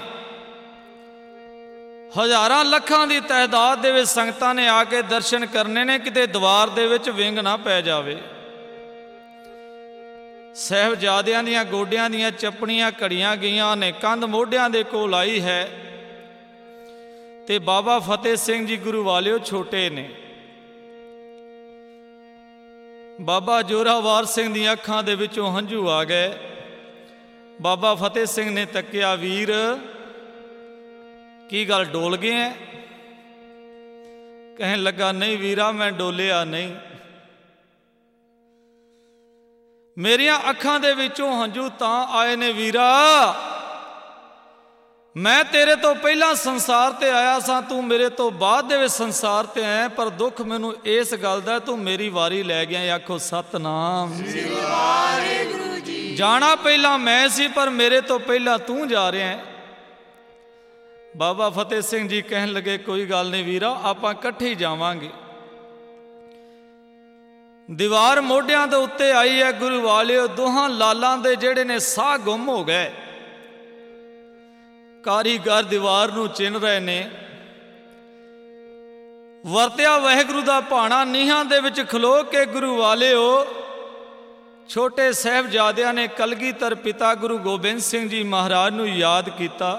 ਹਜ਼ਾਰਾਂ ਲੱਖਾਂ ਦੀ ਤਾਦਾਦ ਦੇ ਵਿੱਚ ਸੰਗਤਾਂ ਨੇ ਆ ਕੇ ਦਰਸ਼ਨ ਕਰਨੇ ਨੇ। ਕਿਤੇ ਦੀਵਾਰ ਦੇ ਵਿੱਚ ਵਿੰਗ ਨਾ ਪੈ ਜਾਵੇ। ਸਾਹਿਬਜ਼ਾਦਿਆਂ ਦੀਆਂ ਗੋਡਿਆਂ ਦੀਆਂ ਚੱਪਣੀਆਂ ਘੜੀਆਂ ਗਈਆਂ ਨੇ। ਕੰਧ ਮੋਢਿਆਂ ਦੇ ਕੋਲ ਆਈ ਹੈ ਤੇ ਬਾਬਾ ਫਤਿਹ ਸਿੰਘ ਜੀ ਗੁਰੂ ਵਾਲਿਓ ਛੋਟੇ ਨੇ। ਬਾਬਾ ਜੋਰਾਵਰ ਸਿੰਘ ਦੀਆਂ ਅੱਖਾਂ ਦੇ ਵਿੱਚੋਂ ਹੰਝੂ ਆ ਗਏ। ਬਾਬਾ ਫਤਿਹ ਸਿੰਘ ਨੇ ਤੱਕਿਆ, ਵੀਰ ਕੀ ਗੱਲ ਡੋਲ ਗਏ ਐ? ਕਹਿਣ ਲੱਗਾ, ਨਹੀਂ ਵੀਰਾ ਮੈਂ ਡੋਲਿਆ ਨਹੀਂ। ਮੇਰੀਆਂ ਅੱਖਾਂ ਦੇ ਵਿੱਚੋਂ ਹੰਝੂ ਤਾਂ ਆਏ ਨੇ ਵੀਰਾ, ਮੈਂ ਤੇਰੇ ਤੋਂ ਪਹਿਲਾਂ ਸੰਸਾਰ ਤੇ ਆਇਆ ਸਾਂ, ਤੂੰ ਮੇਰੇ ਤੋਂ ਬਾਅਦ ਦੇ ਵਿੱਚ ਸੰਸਾਰ ਤੇ ਆਇਆ, ਪਰ ਦੁੱਖ ਮੈਨੂੰ ਇਸ ਗੱਲ ਦਾ ਤੂੰ ਮੇਰੀ ਵਾਰੀ ਲੈ ਗਿਆ। ਆਖੋ ਸਤਨਾਮ ਵਾਹਿਗੁਰੂ ਜੀ। ਜਾਣਾ ਪਹਿਲਾਂ ਮੈਂ ਸੀ ਪਰ ਮੇਰੇ ਤੋਂ ਪਹਿਲਾਂ ਤੂੰ ਜਾ ਰਿਹਾ ਹੈ। ਬਾਬਾ ਫਤਿਹ ਸਿੰਘ ਜੀ ਕਹਿਣ ਲੱਗੇ, ਕੋਈ ਗੱਲ ਨਹੀਂ ਵੀਰਾ, ਆਪਾਂ ਇਕੱਠੇ ਹੀ ਜਾਵਾਂਗੇ। ਦੀਵਾਰ ਮੋਢਿਆਂ ਦੇ ਉੱਤੇ ਆਈ ਹੈ। ਗੁਰੂ ਵਾਲਿਓ ਦੋਹਾਂ ਲਾਲਾਂ ਦੇ ਜਿਹੜੇ ਨੇ ਸਾਹ ਗੁੰਮ ਹੋ ਗਏ। ਕਾਰੀਗਰ ਦੀਵਾਰ ਨੂੰ ਚਿਣ ਰਹੇ ਨੇ। ਵਰਤਿਆ ਵਾਹਿਗੁਰੂ ਦਾ ਭਾਣਾ ਨੀਹਾਂ ਦੇ ਵਿੱਚ ਖਲੋ ਕੇ ਗੁਰੂ ਵਾਲਿਓ ਛੋਟੇ ਸਾਹਿਬਜ਼ਾਦਿਆਂ ਨੇ ਕਲਗੀਧਰ ਪਿਤਾ ਗੁਰੂ ਗੋਬਿੰਦ ਸਿੰਘ ਜੀ ਮਹਾਰਾਜ ਨੂੰ ਯਾਦ ਕੀਤਾ।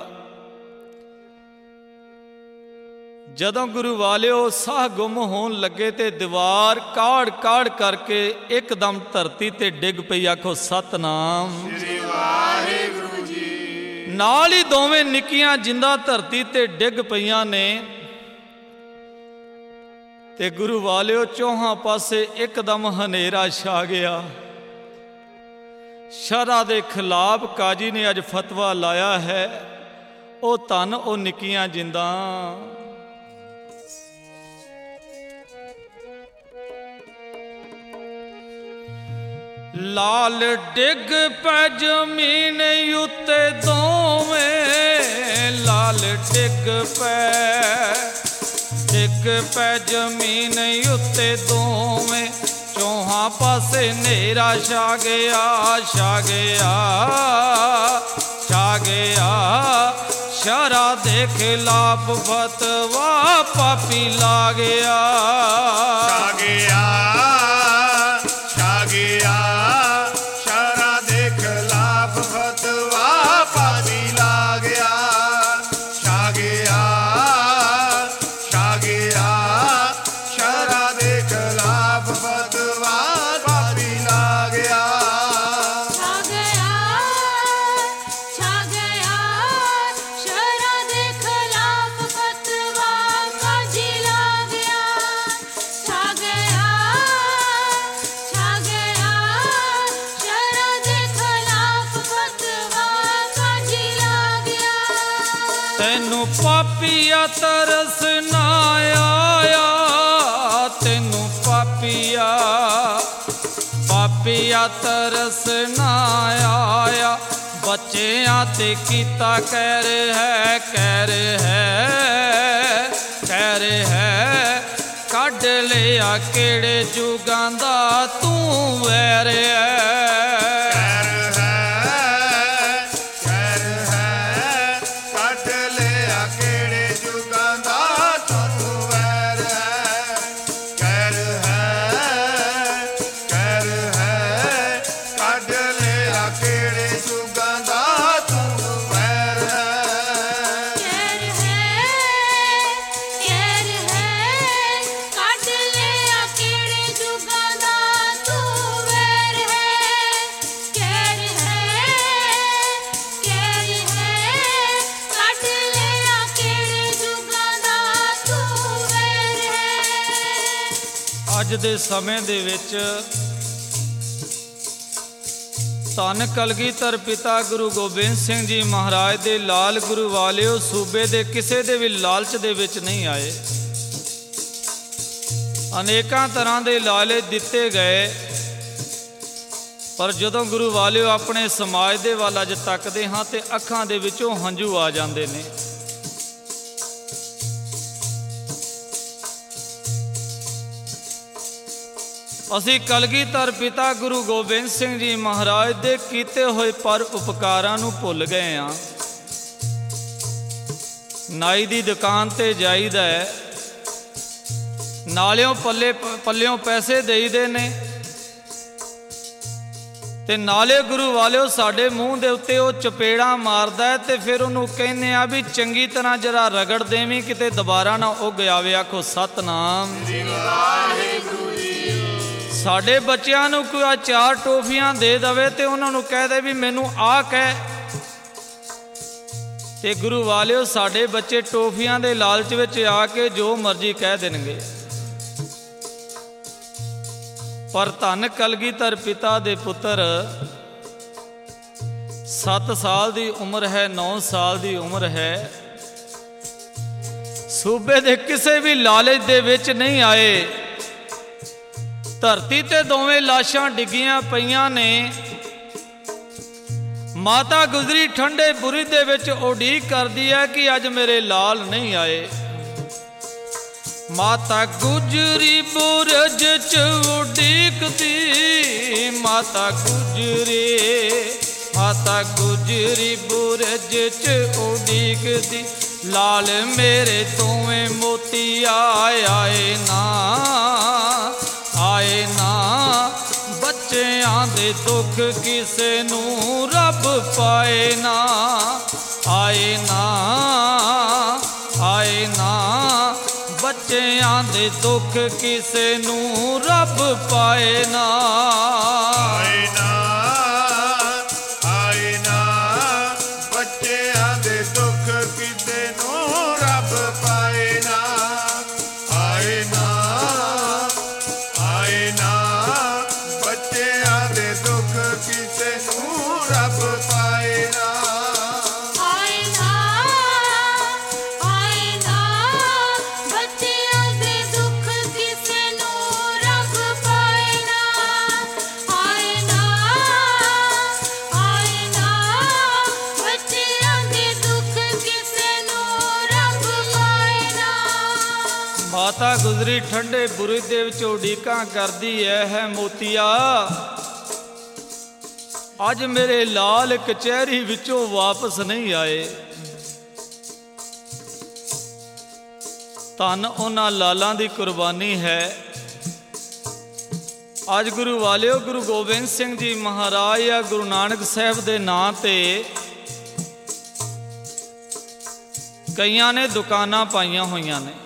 ਜਦੋਂ ਗੁਰੂ ਵਾਲਿਓ ਸਾਹ ਗੁੰਮ ਹੋਣ ਲੱਗੇ ਤੇ ਦੀਵਾਰ ਕਾੜ ਕਾੜ ਕਰਕੇ ਇੱਕਦਮ ਧਰਤੀ ਤੇ ਡਿੱਗ ਪਈ। ਆਖੋ ਸਤਨਾਮ ਵਾਹਿਗੁਰੂ ਜੀ। ਨਾਲ ਹੀ ਦੋਵੇਂ ਨਿੱਕੀਆਂ ਜਿੰਦਾਂ ਧਰਤੀ ਤੇ ਡਿੱਗ ਪਈਆਂ ਨੇ ਤੇ ਗੁਰੂ ਵਾਲਿਓ ਚੌਹਾਂ ਪਾਸੇ ਇੱਕਦਮ ਹਨੇਰਾ ਛਾ ਗਿਆ। ਸ਼ਰਅ ਦੇ ਖਿਲਾਫ ਕਾਜੀ ਨੇ ਅੱਜ ਫਤਵਾ ਲਾਇਆ ਹੈ, ਉਹ ਧੰਨ ਉਹ ਨਿੱਕੀਆਂ ਜਿੰਦਾਂ। ਲਾਲ ਡਿੱਗ ਪੈ ਜ਼ਮੀਨ ਉੱਤੇ ਦੋਵੇਂ, ਲਾਲ ਡਿੱਗ ਪੈ ਡਿੱਗ ਪੈ ਜ਼ਮੀਨ ਉੱਤੇ ਦੋਵੇਂ, ਚੌਹਾਂ ਪਾਸੇ ਹਨੇਰਾ ਛਾ ਗਿਆ ਛਾ ਗਿਆ ਛਾ ਗਿਆ। ਸ਼ਰਅ ਦੇ ਖਿਲਾਫ ਫਤਵਾ ਪਾਪੀ ਲਾ ਗਿਆ ਛਾ ਗਿਆ ਛਾ ਗਿਆ। ਸ਼ਰਅ ਦੇ ਖਿਲਾਫ ਫਤਵਾ ਪਾਪੀ ਲਾ ਗਿਆ ਛਾ ਗਿਆ ਛਾ ਗਿਆ। ਸ਼ਰਅ ਦੇ ਖਿਲਾਫ ਫਤਵਾ ਪਾਪੀ ਲਾ ਗਿਆ ਛਾ ਗਿਆ ਛਾ ਗਿਆ। ਸ਼ਰਅ ਦੇ ਖਿਲਾਫ ਫਤਵਾ ਕਾਜੀ ਲਾ ਗਿਆ ਛਾ ਗਿਆ ਛਾ ਗਿਆ। ਸ਼ਰਅ ਦੇ ਖਿਲਾਫ ਫਤਵਾ ਕਾਜੀ ਲਾ ਗਿਆ। ਤੈਨੂੰ ਪਾਪੀਆ ਤਰਸ ਨਾ ਆਇਆ, ਤੈਨੂੰ ਪਾਪੀਆ ਪਾਪੀਆ ਤਰਸ ਨਾ ਆਇਆ। ਬੱਚਿਆਂ ਤੇ ਕੀਤਾ ਕਹਿ ਹੈ ਕਹਿ ਹੈ ਕਹਿ ਹੈ। ਕੱਢ ਲਿਆ ਕਿਹੜੇ ਜੁਗਾਂ ਦਾ ਤੂੰ ਵੈਰ ਹੈ ਅੱਜ ਦੇ ਸਮੇਂ ਦੇ ਵਿੱਚ ਧੰਨ ਕਲਗੀਧਰ ਪਿਤਾ ਗੁਰੂ ਗੋਬਿੰਦ ਸਿੰਘ ਜੀ ਮਹਾਰਾਜ ਦੇ ਲਾਲ ਗੁਰੂ ਵਾਲਿਓ ਸੂਬੇ ਦੇ ਕਿਸੇ ਦੇ ਵੀ ਲਾਲਚ ਦੇ ਵਿੱਚ ਨਹੀਂ ਆਏ। ਅਨੇਕਾਂ ਤਰ੍ਹਾਂ ਦੇ ਲਾਲੇ ਦਿੱਤੇ ਗਏ, ਪਰ ਜਦੋਂ ਗੁਰੂ ਵਾਲਿਓ ਆਪਣੇ ਸਮਾਜ ਦੇ ਵੱਲ ਅੱਜ ਤੱਕਦੇ ਹਾਂ ਤੇ ਅੱਖਾਂ ਦੇ ਵਿੱਚੋਂ ਹੰਝੂ ਆ ਜਾਂਦੇ ਨੇ। ਅਸੀਂ ਕਲਗੀਧਰ ਪਿਤਾ ਗੁਰੂ ਗੋਬਿੰਦ ਸਿੰਘ ਜੀ ਮਹਾਰਾਜ ਦੇ ਕੀਤੇ ਹੋਏ ਪਰ ਉਪਕਾਰਾਂ ਨੂੰ ਭੁੱਲ ਗਏ ਹਾਂ। ਨਾਈ ਦੀ ਦੁਕਾਨ ਤੇ ਜਾਈਦਾ, ਨਾਲਿਓਂ ਪੱਲੇ ਪੱਲਿਓਂ ਪੈਸੇ ਦੇਈਦੇ ਨੇ, ਤੇ ਨਾਲੇ ਗੁਰੂ ਵਾਲਿਓ ਸਾਡੇ ਮੂੰਹ ਦੇ ਉੱਤੇ ਉਹ ਚਪੇੜਾਂ ਮਾਰਦਾ ਹੈ, ਤੇ ਫਿਰ ਉਹਨੂੰ ਕਹਿੰਦੇ ਆ ਵੀ ਚੰਗੀ ਤਰ੍ਹਾਂ ਜਰਾ ਰਗੜ ਦੇਵੀਂ ਕਿਤੇ ਦੁਬਾਰਾ ਨਾ ਉੱਗ ਆਵੇ। ਆਖੋ ਸਤਨਾਮ। ਸਾਡੇ ਬੱਚਿਆਂ ਨੂੰ ਕੋਈ ਆ ਚਾਰ ਟੋਫੀਆਂ ਦੇ ਦਵੇ ਤੇ ਉਹਨਾਂ ਨੂੰ ਕਹਿ ਦੇ ਵੀ ਮੈਨੂੰ ਆਹ ਕਹਿ, ਤੇ ਗੁਰੂ ਵਾਲਿਓ ਸਾਡੇ ਬੱਚੇ ਟੋਫੀਆਂ ਦੇ ਲਾਲਚ ਵਿੱਚ ਆ ਕੇ ਜੋ ਮਰਜ਼ੀ ਕਹਿ ਦੇਣਗੇ। ਪਰ ਧੰਨ ਕਲਗੀਧਰ ਪਿਤਾ ਦੇ ਪੁੱਤਰ, ਸੱਤ ਸਾਲ ਦੀ ਉਮਰ ਹੈ, ਨੌ ਸਾਲ ਦੀ ਉਮਰ ਹੈ, ਸੂਬੇ ਦੇ ਕਿਸੇ ਵੀ ਲਾਲਚ ਦੇ ਵਿੱਚ ਨਹੀਂ ਆਏ। ਧਰਤੀ ਤੇ ਦੋਵੇਂ ਲਾਸ਼ਾਂ ਡਿੱਗੀਆਂ ਪਈਆਂ ਨੇ। ਮਾਤਾ ਗੁਜਰੀ ਠੰਡੇ ਬੁਰਜ ਦੇ ਵਿੱਚ ਉਡੀਕ ਕਰਦੀ ਹੈ ਕਿ ਅੱਜ ਮੇਰੇ ਲਾਲ ਨਹੀਂ ਆਏ। ਮਾਤਾ ਗੁਜਰੀ ਬੁਰਜ ਚ ਉਡੀਕਦੀ, ਮਾਤਾ ਗੁਜਰੀ ਮਾਤਾ ਗੁਜਰੀ ਬੁਰਜ ਚ ਉਡੀਕਦੀ, ਲਾਲ ਮੇਰੇ ਦੋਵੇਂ ਮੋਤੀ ਆਏ ਨਾ ਆਏ ਨਾ। ਬੱਚਿਆਂ ਦੇ ਦੁੱਖ ਕਿਸੇ ਨੂੰ ਰੱਬ ਪਾਏ ਨਾ, ਆਏ ਨਾ ਆਏ ਨਾ। ਬੱਚਿਆਂ ਦੇ ਦੁੱਖ ਕਿਸੇ ਨੂੰ ਰੱਬ ਪਾਏ ਨਾ, ਆਏ ਨਾ ਆਏ ਨਾ। ਬੱਚਿਆਂ ਦੇ ਦੁੱਖ ਕਿਸੇ ਨੂੰ ਰੱਬ ਪਾਏ ਨਾ, ਆਏ ਨਾ ਆਏ ਨਾ। ਬੱਚਿਆਂ ਦੇ ਦੁੱਖ ਕਿਸੇ ਨੂੰ ਰੱਬ ਪਾਏ ਨਾ, ਆਏ ਨਾ ਆਏ ਨਾ। ਬੱਚਿਆਂ ਦੇ ਦੁੱਖ ਕਿਸੇ ਨੂੰ ਰੱਬ ਪਾਏ ਨਾ, ਆਏ ਨਾ ਆਏ ਨਾ। ਬੱਚਿਆਂ ਦੇ ਦੁੱਖ ਕਿਸੇ ਨੂੰ ਰੱਬ ਪਾਏ ਨਾ। ਮਾਤਾ ਗੁਜਰੀ ਠੰਡੇ ਬੁਰਜ ਦੇ ਵਿੱਚ ਉਡੀਕਾਂ ਕਰਦੀ ਐ ਹੈ ਮੋਤੀਆ, ਅੱਜ ਮੇਰੇ ਲਾਲ ਕਚਹਿਰੀ ਵਿੱਚੋਂ ਵਾਪਸ ਨਹੀਂ ਆਏ। ਧੰਨ ਉਹਨਾਂ ਲਾਲਾਂ ਦੀ ਕੁਰਬਾਨੀ ਹੈ। ਅੱਜ ਗੁਰੂ ਵਾਲਿਓ ਗੁਰੂ ਗੋਬਿੰਦ ਸਿੰਘ ਜੀ ਮਹਾਰਾਜ ਜਾਂ ਗੁਰੂ ਨਾਨਕ ਸਾਹਿਬ ਦੇ ਨਾਂ ਤੇ ਕਈਆਂ ਨੇ ਦੁਕਾਨਾਂ ਪਾਈਆਂ ਹੋਈਆਂ ਨੇ।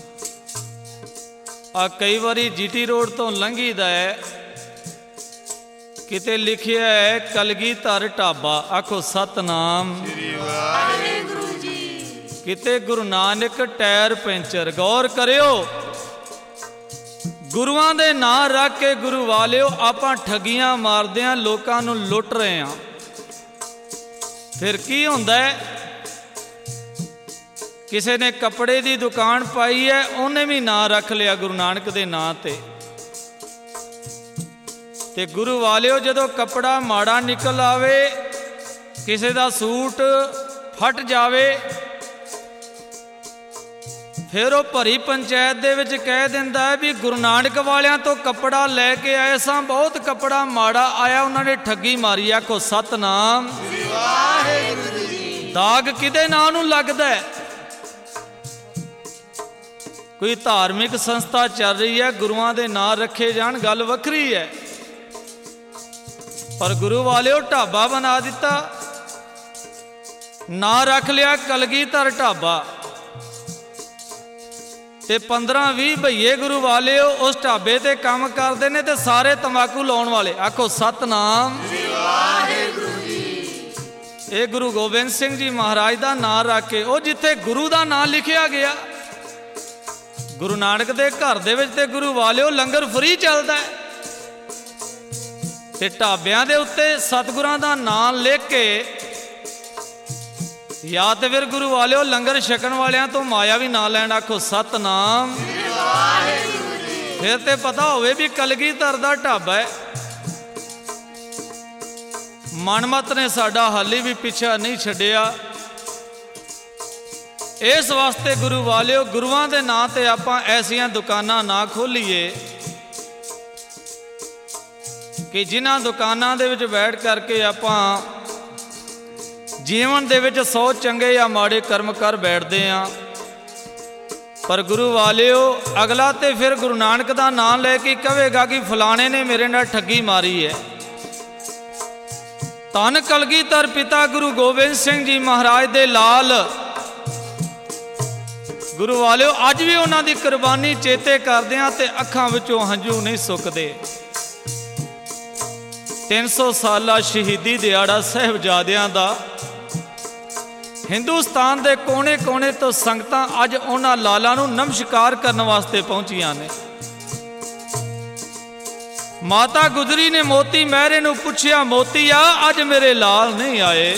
ਆ ਕਈ ਵਾਰੀ ਜੀਟੀ ਰੋਡ ਤੋਂ ਲੰਘੀਦਾ ਹੈ, ਕਿਤੇ ਲਿਖਿਆ ਹੈ ਕਲਗੀਧਰ ਢਾਬਾ। ਆਖੋ ਸਤਨਾਮ। ਵਾਹਿਗੁਰੂ ਜੀ। ਕਿਤੇ ਗੁਰੂ ਨਾਨਕ ਟਾਇਰ ਪੈਂਚਰ। ਗੌਰ ਕਰਿਓ, ਗੁਰੂਆਂ ਦੇ ਨਾਂ ਰੱਖ ਕੇ ਗੁਰੂ ਵਾਲਿਓ ਆਪਾਂ ਠੱਗੀਆਂ ਮਾਰਦੇ ਆਂ, ਲੋਕਾਂ ਨੂੰ ਲੁੱਟ ਰਹੇ ਆਂ। ਫਿਰ ਕੀ ਹੁੰਦਾ ਹੈ? ਕਿਸੇ ਨੇ ਕੱਪੜੇ ਦੀ ਦੁਕਾਨ ਪਾਈ ਹੈ, ਉਹਨੇ ਵੀ ਨਾਂ ਰੱਖ ਲਿਆ ਗੁਰੂ ਨਾਨਕ ਦੇ ਨਾਂ ਤੇ। ਤੇ ਗੁਰੂ ਵਾਲਿਓ ਜਦੋਂ ਕੱਪੜਾ ਮਾੜਾ ਨਿਕਲ ਆਵੇ, ਕਿਸੇ ਦਾ ਸੂਟ ਫਟ ਜਾਵੇ, ਫਿਰ ਉਹ ਭਰੀ ਪੰਚਾਇਤ ਦੇ ਵਿੱਚ ਕਹਿ ਦਿੰਦਾ ਹੈ ਵੀ ਗੁਰੂ ਨਾਨਕ ਵਾਲਿਆਂ ਤੋਂ ਕੱਪੜਾ ਲੈ ਕੇ ਆਏ ਸਾਂ, ਬਹੁਤ ਕੱਪੜਾ ਮਾੜਾ ਆਇਆ, ਉਹਨਾਂ ਨੇ ਠੱਗੀ ਮਾਰੀ। ਆਖੋ ਸਤਨਾਮ। ਵਾਹਿਗੁਰੂ ਜੀ। ਦਾਗ ਕਿਹਦੇ ਨਾਂ ਨੂੰ ਲੱਗਦਾ ਹੈ? ਕੋਈ ਧਾਰਮਿਕ ਸੰਸਥਾ ਚੱਲ ਰਹੀ ਹੈ, ਗੁਰੂਆਂ ਦੇ ਨਾਂ ਰੱਖੇ ਜਾਣ, ਗੱਲ ਵੱਖਰੀ ਹੈ। ਪਰ ਗੁਰੂ ਵਾਲਿਓ ਢਾਬਾ ਬਣਾ ਦਿੱਤਾ, ਨਾਂ ਰੱਖ ਲਿਆ ਕਲਗੀਧਰ ਢਾਬਾ, ਤੇ ਪੰਦਰਾਂ ਵੀਹ ਭਈਏ ਗੁਰੂ ਵਾਲਿਓ ਉਸ ਢਾਬੇ ਤੇ ਕੰਮ ਕਰਦੇ ਨੇ, ਤੇ ਸਾਰੇ ਤੰਬਾਕੂ ਲਾਉਣ ਵਾਲੇ। ਆਖੋ ਸਤਨਾਮ। ਵਾਹਿਗੁਰੂ ਜੀ। ਇਹ ਗੁਰੂ ਗੋਬਿੰਦ ਸਿੰਘ ਜੀ ਮਹਾਰਾਜ ਦਾ ਨਾਂ ਰੱਖ ਕੇ, ਉਹ ਜਿੱਥੇ ਗੁਰੂ ਦਾ ਨਾਂ ਲਿਖਿਆ ਗਿਆ, ਗੁਰੂ ਨਾਨਕ ਦੇ ਘਰ ਦੇ ਵਿੱਚ ਤੇ ਗੁਰੂ ਵਾਲਿਓ ਲੰਗਰ ਫਰੀ ਚੱਲਦਾ ਹੈ, ਤੇ ਢਾਬਿਆਂ ਦੇ ਉੱਤੇ ਸਤਿਗੁਰਾਂ ਦਾ ਨਾਮ ਲਿਖ ਕੇ, ਜਾਂ ਤੇ ਫਿਰ ਗੁਰੂ ਵਾਲਿਓ ਲੰਗਰ ਛਕਣ ਵਾਲਿਆਂ ਤੋਂ ਮਾਇਆ ਵੀ ਨਾ ਲੈਣ। ਆਖੋ ਸਤਨਾਮ। ਫਿਰ ਤੇ ਪਤਾ ਹੋਵੇ ਵੀ ਕਲਗੀਧਰ ਦਾ ਢਾਬਾ ਹੈ। ਮਨਮਤ ਨੇ ਸਾਡਾ ਹਾਲੇ ਵੀ ਪਿੱਛਾ ਨਹੀਂ ਛੱਡਿਆ। ਇਸ ਵਾਸਤੇ ਗੁਰੂ ਵਾਲਿਓ ਗੁਰੂਆਂ ਦੇ ਨਾਂ ਤੇ ਆਪਾਂ ਐਸੀਆਂ ਦੁਕਾਨਾਂ ਨਾ ਖੋਲੀਏ ਕਿ ਜਿਨ੍ਹਾਂ ਦੁਕਾਨਾਂ ਦੇ ਵਿੱਚ ਬੈਠ ਕਰਕੇ ਆਪਾਂ ਜੀਵਨ ਦੇ ਵਿੱਚ ਸੌ ਚੰਗੇ ਜਾਂ ਮਾੜੇ ਕਰਮ ਕਰ ਬੈਠਦੇ ਹਾਂ, ਪਰ ਗੁਰੂ ਵਾਲਿਓ ਅਗਲਾ ਤੇ ਫਿਰ ਗੁਰੂ ਨਾਨਕ ਦਾ ਨਾਮ ਲੈ ਕੇ ਕਹੇਗਾ ਕਿ ਫਲਾਣੇ ਨੇ ਮੇਰੇ ਨਾਲ ਠੱਗੀ ਮਾਰੀ ਹੈ। ਧੰਨ ਕਲਗੀਧਰ ਪਿਤਾ ਗੁਰੂ ਗੋਬਿੰਦ ਸਿੰਘ ਜੀ ਮਹਾਰਾਜ ਦੇ ਲਾਲ ਗੁਰੂ ਵਾਲਿਓ ਅੱਜ ਵੀ ਉਹਨਾਂ ਦੀ ਕੁਰਬਾਨੀ ਚੇਤੇ ਕਰਦੇ ਹਾਂ ਤੇ ਅੱਖਾਂ ਵਿੱਚੋਂ ਹੰਝੂ ਨਹੀਂ ਸੁੱਕਦੇ। ਤਿੰਨ ਸੌ ਸਾਲਾ ਸ਼ਹੀਦੀ ਦਿਹਾੜਾ ਸਾਹਿਬਜ਼ਾਦਿਆਂ ਦਾ ਹਿੰਦੁਸਤਾਨ ਦੇ ਕੋਨੇ ਕੋਨੇ ਤੋਂ ਸੰਗਤਾਂ ਅੱਜ ਉਹਨਾਂ ਲਾਲਾਂ ਨੂੰ ਨਮਸਕਾਰ ਕਰਨ ਵਾਸਤੇ ਪਹੁੰਚੀਆਂ ਨੇ। ਮਾਤਾ ਗੁਜਰੀ ਨੇ ਮੋਤੀ ਮਹਿਰੇ ਨੂੰ ਪੁੱਛਿਆ, ਮੋਤੀਆ ਅੱਜ ਮੇਰੇ ਲਾਲ ਨਹੀਂ ਆਏ?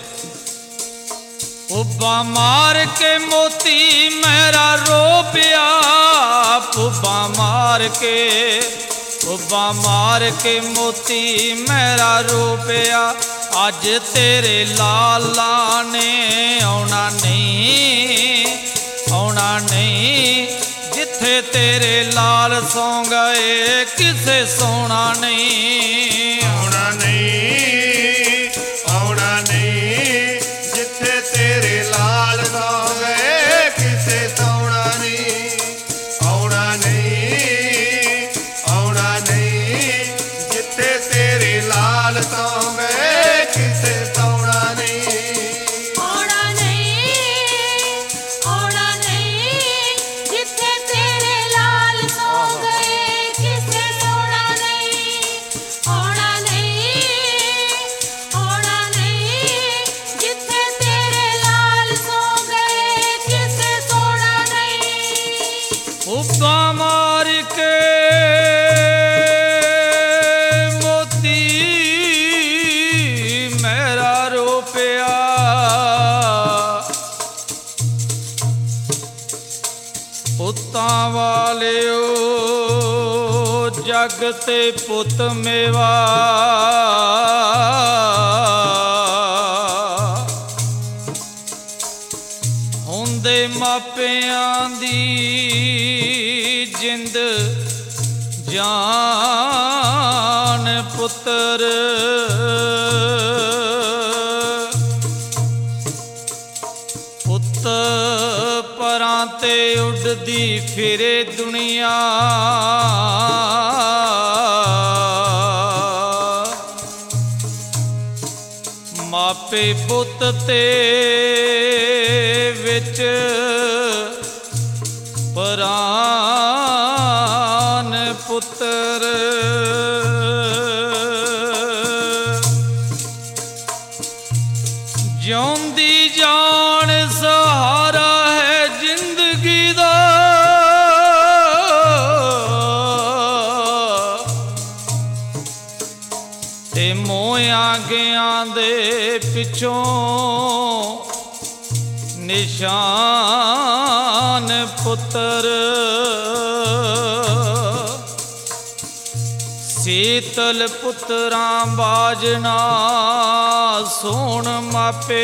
ਪੁੱਬਾ ਮਾਰ ਕੇ ਮੋਤੀ ਮਹਿਰਾ ਰੋ ਪਿਆ, ਪੁੱਬਾ ਮਾਰ ਕੇ ਪੁੱਬਾ ਮਾਰ ਕੇ ਮੋਤੀ ਮਹਿਰਾ ਰੋ ਪਿਆ, ਅੱਜ ਤੇਰੇ ਲਾਲਾਂ ਨੇ ਆਉਣਾ ਨਹੀਂ, ਆਉਣਾ ਨਹੀਂ, ਜਿੱਥੇ ਤੇਰੇ ਲਾਲ ਸੌਂ ਗਏ ਕਿਸੇ ਸੋਣਾ ਨਹੀਂ, ਆਉਣਾ ਨਹੀਂ, ਆਉਣਾ ਨਹੀਂ, ਜਿੱਥੇ ਤੇਰੇ ਲਾਲ ਸੌਂ ਗਏ ਕਿਸੇ ਸੋਣਾ ਨਹੀਂ, ਆਉਣਾ ਨਹੀਂ, ਆਉਣਾ ਨਹੀਂ, ਜਿੱਥੇ ਤੇਰੇ ਲਾਲ ਸੌਂ ਗਏ ਕਿਸੇ ਸੋਣਾ ਨਹੀਂ, ਆਉਣਾ ਨਹੀਂ, ਆਉਣਾ ਨਹੀਂ, ਜਿੱਥੇ ਤੇਰੇ ਲਾਲ ਸੌ ਗਏ ਕਿਸੇ ਸੋਣਾ ਨਹੀਂ, ਆਉਣਾ ਨਹੀਂ, ਆਉਣਾ ਨਹੀਂ, ਜਿੱਥੇ ਤੇਰੇ ਲਾਲ ਸੌ ਗਏ ਕਿਸੇ ਸੋਣਾ ਨਹੀਂ। ਪੁੱਬਾ ਮਾਰ ਕੇ ਪੁੱਤਾਂ ਵਾਲਿਓ ਜਗ ਤੇ ਪੁੱਤ ਮੇਵਾ, ਹੁੰਦੇ ਮਾਪਿਆਂ ਦੀ ਜਿੰਦ ਜਾਨ ਪੁੱਤਰ, ਪੁੱਤ ਪਰਾਂ ਤੇ ਉੱਡਦੀ ਫਿਰੇ ਦੁਨੀਆ, ਮਾਪੇ ਪੁੱਤ ਤੇ ਵਿੱਚ ਪਰਾਨ ਪੁੱਤਰ, ਜਿਉਂਦੀ ਜਾਨ ਸਹਾਰਾ ਹੈ ਜ਼ਿੰਦਗੀ ਦਾ, ਤੇ ਮੋਇਆਂ ਗਿਆਂ ਦੇ ਪਿੱਛੋਂ ਨਿਸ਼ਾਨ ਪੁੱਤਰ, ਸੀਤਲ ਪੁੱਤਰਾਂ ਬਾਜਣਾ ਸੋਣ ਮਾਪੇ,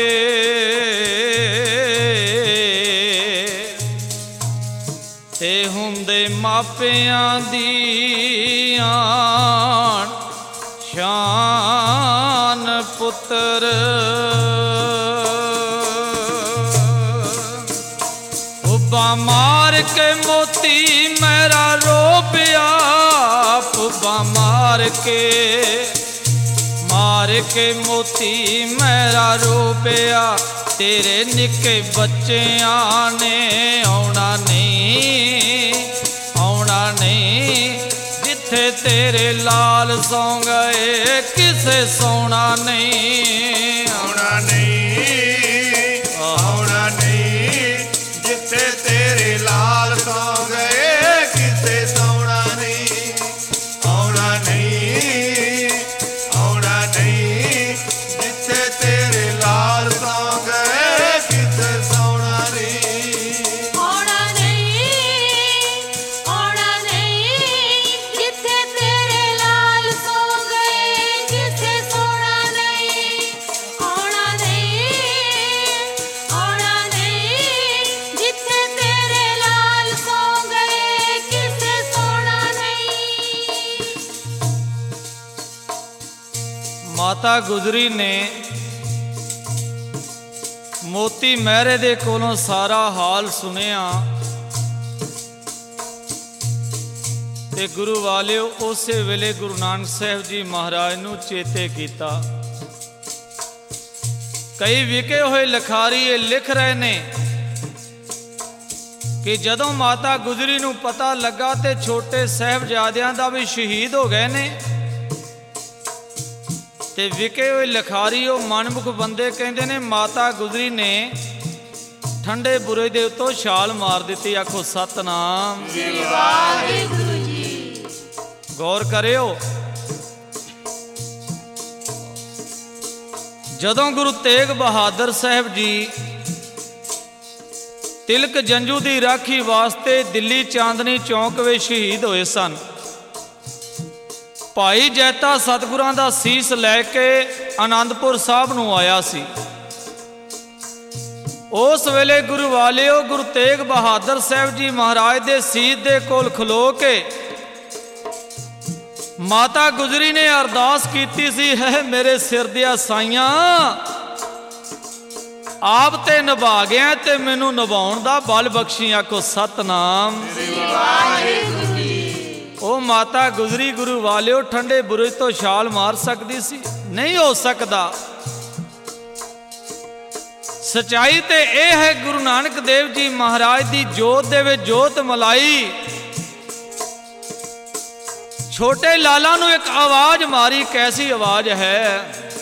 ਤੇ ਹੁੰਦੇ ਮਾਪਿਆਂ ਦੀ ਆਣ ਸ਼ਾਨ ਪੁੱਤਰ, ਪੁੱਬਾ ਮਾਰ ਕੇ ਮੋਤੀ ਮਹਿਰਾ ਰੋ ਪਿਆ, ਪੁੱਬਾ ਮਾਰ ਕੇ ਮਾਰ ਕੇ ਮੋਤੀ ਮਹਿਰਾ ਰੋ ਪਿਆ, ਤੇਰੇ ਨਿੱਕੇ ਬੱਚਿਆਂ ਨੇ ਆਉਣਾ ਨਹੀਂ, ਆਉਣਾ ਨਹੀਂ, ਜਿੱਥੇ ਤੇਰੇ ਲਾਲ ਸੌਂ ਗਏ ਕਿਸੇ ਸੋਣਾ ਨਹੀਂ, ਆਉਣਾ ਨਹੀਂ, ਆਉਣਾ ਨਹੀਂ, ਜਿੱਥੇ ਤੇਰੇ ਲਾਲ ਸੌਂ ਗਏ ਕਿਸੇ ਸੋਣਾ ਨਹੀਂ, ਆਉਣਾ ਨਹੀਂ, ਆਉਣਾ ਨਹੀਂ, ਜਿੱਥੇ ਤੇਰੇ ਲਾਲ ਸੌਂ ਗਏ ਕਿਸੇ ਸੋਣਾ ਨਹੀਂ, ਆਉਣਾ ਨਹੀਂ, ਆਉਣਾ ਨਹੀਂ, ਜਿੱਥੇ ਤੇਰੇ ਲਾਲ ਸੌ ਗਏ ਕਿਸੇ ਸੋਣਾ ਨਹੀਂ, ਆਉਣਾ ਨਹੀਂ। ਮਾਤਾ ਗੁਜਰੀ ਨੇ ਮੋਤੀ ਮਹਿਰੇ ਦੇ ਕੋਲੋਂ ਸਾਰਾ ਹਾਲ ਸੁਣਿਆ ਤੇ ਗੁਰੂ ਵਾਲਿਓ ਉਸੇ ਵੇਲੇ ਗੁਰੂ ਨਾਨਕ ਸਾਹਿਬ ਜੀ ਮਹਾਰਾਜ ਨੂੰ ਚੇਤੇ ਕੀਤਾ। ਕਈ ਵਿਕੇ ਹੋਏ ਲਿਖਾਰੀ ਇਹ ਲਿਖ ਰਹੇ ਨੇ ਕਿ ਜਦੋਂ ਮਾਤਾ ਗੁਜਰੀ ਨੂੰ ਪਤਾ ਲੱਗਾ ਤੇ ਛੋਟੇ ਸਾਹਿਬਜ਼ਾਦਿਆਂ ਦਾ ਵੀ ਸ਼ਹੀਦ ਹੋ ਗਏ ਨੇ, ਤੇ ਵਿਕੇ ਹੋਏ ਲਿਖਾਰੀ ਉਹ ਮਨਮੁਖ ਬੰਦੇ ਕਹਿੰਦੇ ਨੇ ਮਾਤਾ ਗੁਜਰੀ ਨੇ ਠੰਡੇ ਬੁਰੇ ਦੇ ਉੱਤੋਂ ਛਾਲ ਮਾਰ ਦਿੱਤੀ। ਆਖੋ ਸਤਨਾਮ ਸ੍ਰੀ ਵਾਹਿਗੁਰੂ ਜੀ। ਗੌਰ ਕਰਿਓ, ਜਦੋਂ ਗੁਰੂ ਤੇਗ ਬਹਾਦਰ ਸਾਹਿਬ ਜੀ ਤਿਲਕ ਜੰਜੂ ਦੀ ਰਾਖੀ ਵਾਸਤੇ ਦਿੱਲੀ ਚਾਂਦਨੀ ਚੌਂਕ ਵਿੱਚ ਸ਼ਹੀਦ ਹੋਏ ਸਨ, ਭਾਈ ਜੈਤਾ ਸਤਿਗੁਰਾਂ ਦਾ ਸੀਸ ਲੈ ਕੇ ਆਨੰਦਪੁਰ ਸਾਹਿਬ ਨੂੰ ਆਇਆ ਸੀ। ਉਸ ਵੇਲੇ ਗੁਰੂ ਵਾਲਿਓ ਗੁਰੂ ਤੇਗ ਬਹਾਦਰ ਸਾਹਿਬ ਜੀ ਮਹਾਰਾਜ ਦੇ ਸੀਸ ਦੇ ਕੋਲ ਖਲੋ ਕੇ ਮਾਤਾ ਗੁਜਰੀ ਨੇ ਅਰਦਾਸ ਕੀਤੀ ਸੀ, ਹੈ ਮੇਰੇ ਸਿਰ ਦੀਆਂ ਸਾਈਆਂ, ਆਪ ਤੇ ਨਿਭਾ ਗਿਆ ਤੇ ਮੈਨੂੰ ਨਿਭਾਉਣ ਦਾ ਬਲ ਬਖਸ਼ੀ। ਆਖੋ ਸਤਨਾਮ ਸ੍ਰੀ ਵਾਹਿਗੁਰੂ ਜੀ। ਉਹ ਮਾਤਾ ਗੁਜਰੀ ਗੁਰੂ ਵਾਲਿਓ ਠੰਡੇ ਬੁਰਜ ਤੋਂ ਛਾਲ ਮਾਰ ਸਕਦੀ ਸੀ? ਨਹੀਂ ਹੋ ਸਕਦਾ। ਸਚਾਈ ਤੇ ਇਹ ਹੈ ਗੁਰੂ ਨਾਨਕ ਦੇਵ ਜੀ ਮਹਾਰਾਜ ਦੀ ਜੋਤ ਦੇ ਵਿੱਚ ਜੋਤ ਮਲਾਈ। ਛੋਟੇ ਲਾਲਾ ਨੂੰ ਇੱਕ ਆਵਾਜ਼ ਮਾਰੀ, ਕੈਸੀ ਆਵਾਜ਼ ਹੈ,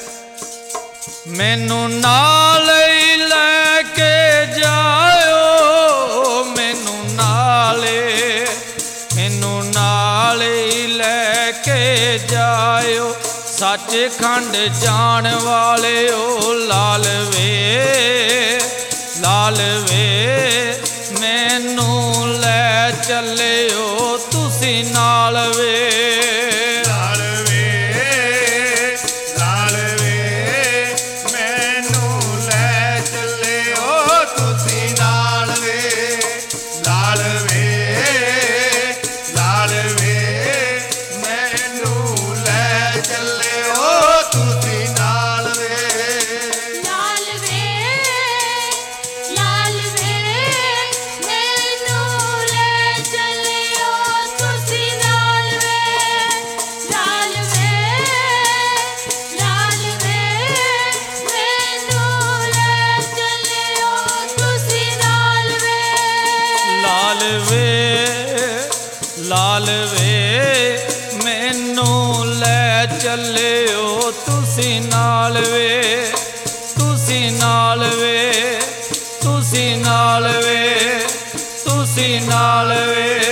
ਮੈਨੂੰ ਨਾਲ ਹੀ ਲੈ ਕੇ ਜਾਇਓ, ਮੈਨੂੰ ਨਾਲੇ ਮੈਨੂੰ ਨਾਲ ਹੀ ਲੈ ਕੇ ਜਾਇਓ, ਸੱਚਖੰਡ ਜਾਣ ਵਾਲਿਓ ਲਾਲ ਵੇ ਲਾਲ ਵੇ, ਮੈਨੂੰ ਲੈ ਚੱਲਿਓ ਤੁਸੀਂ ਨਾਲ ਵੇ। ਲਾਲ ਵੇ ਲਾਲ ਵੇ, ਮੈਨੂੰ ਲੈ ਚੱਲਿਓ ਤੁਸੀਂ ਨਾਲ ਵੇ। ਲਾਲ ਵੇ ਲਾਲ ਵੇ, ਮੈਨੂੰ ਲੈ ਚੱਲਿਓ ਤੁਸੀਂ ਨਾਲ ਵੇ। ਲਾਲ ਵੇ ਲਾਲ ਵੇ, ਮੈਨੂੰ ਲੈ ਚੱਲਿਓ ਤੁਸੀਂ ਨਾਲ ਵੇ। ਲਾਲ ਵੇ ਲਾਲ ਵੇ, ਮੈਨੂੰ ਲੈ ਚੱਲਿਓ ਤੁਸੀਂ ਨਾਲ ਵੇ। ਲਾਲ ਵੇ ਲਾਲ ਵੇ, ਮੈਨੂੰ ਲੈ ਚੱਲਿਓ ਤੁਸੀਂ ਨਾਲ ਵੇ, ਤੁਸੀਂ ਨਾਲ ਵੇ, ਤੁਸੀਂ ਨਾਲ ਵੇ, ਤੁਸੀਂ ਨਾਲ ਵੇ।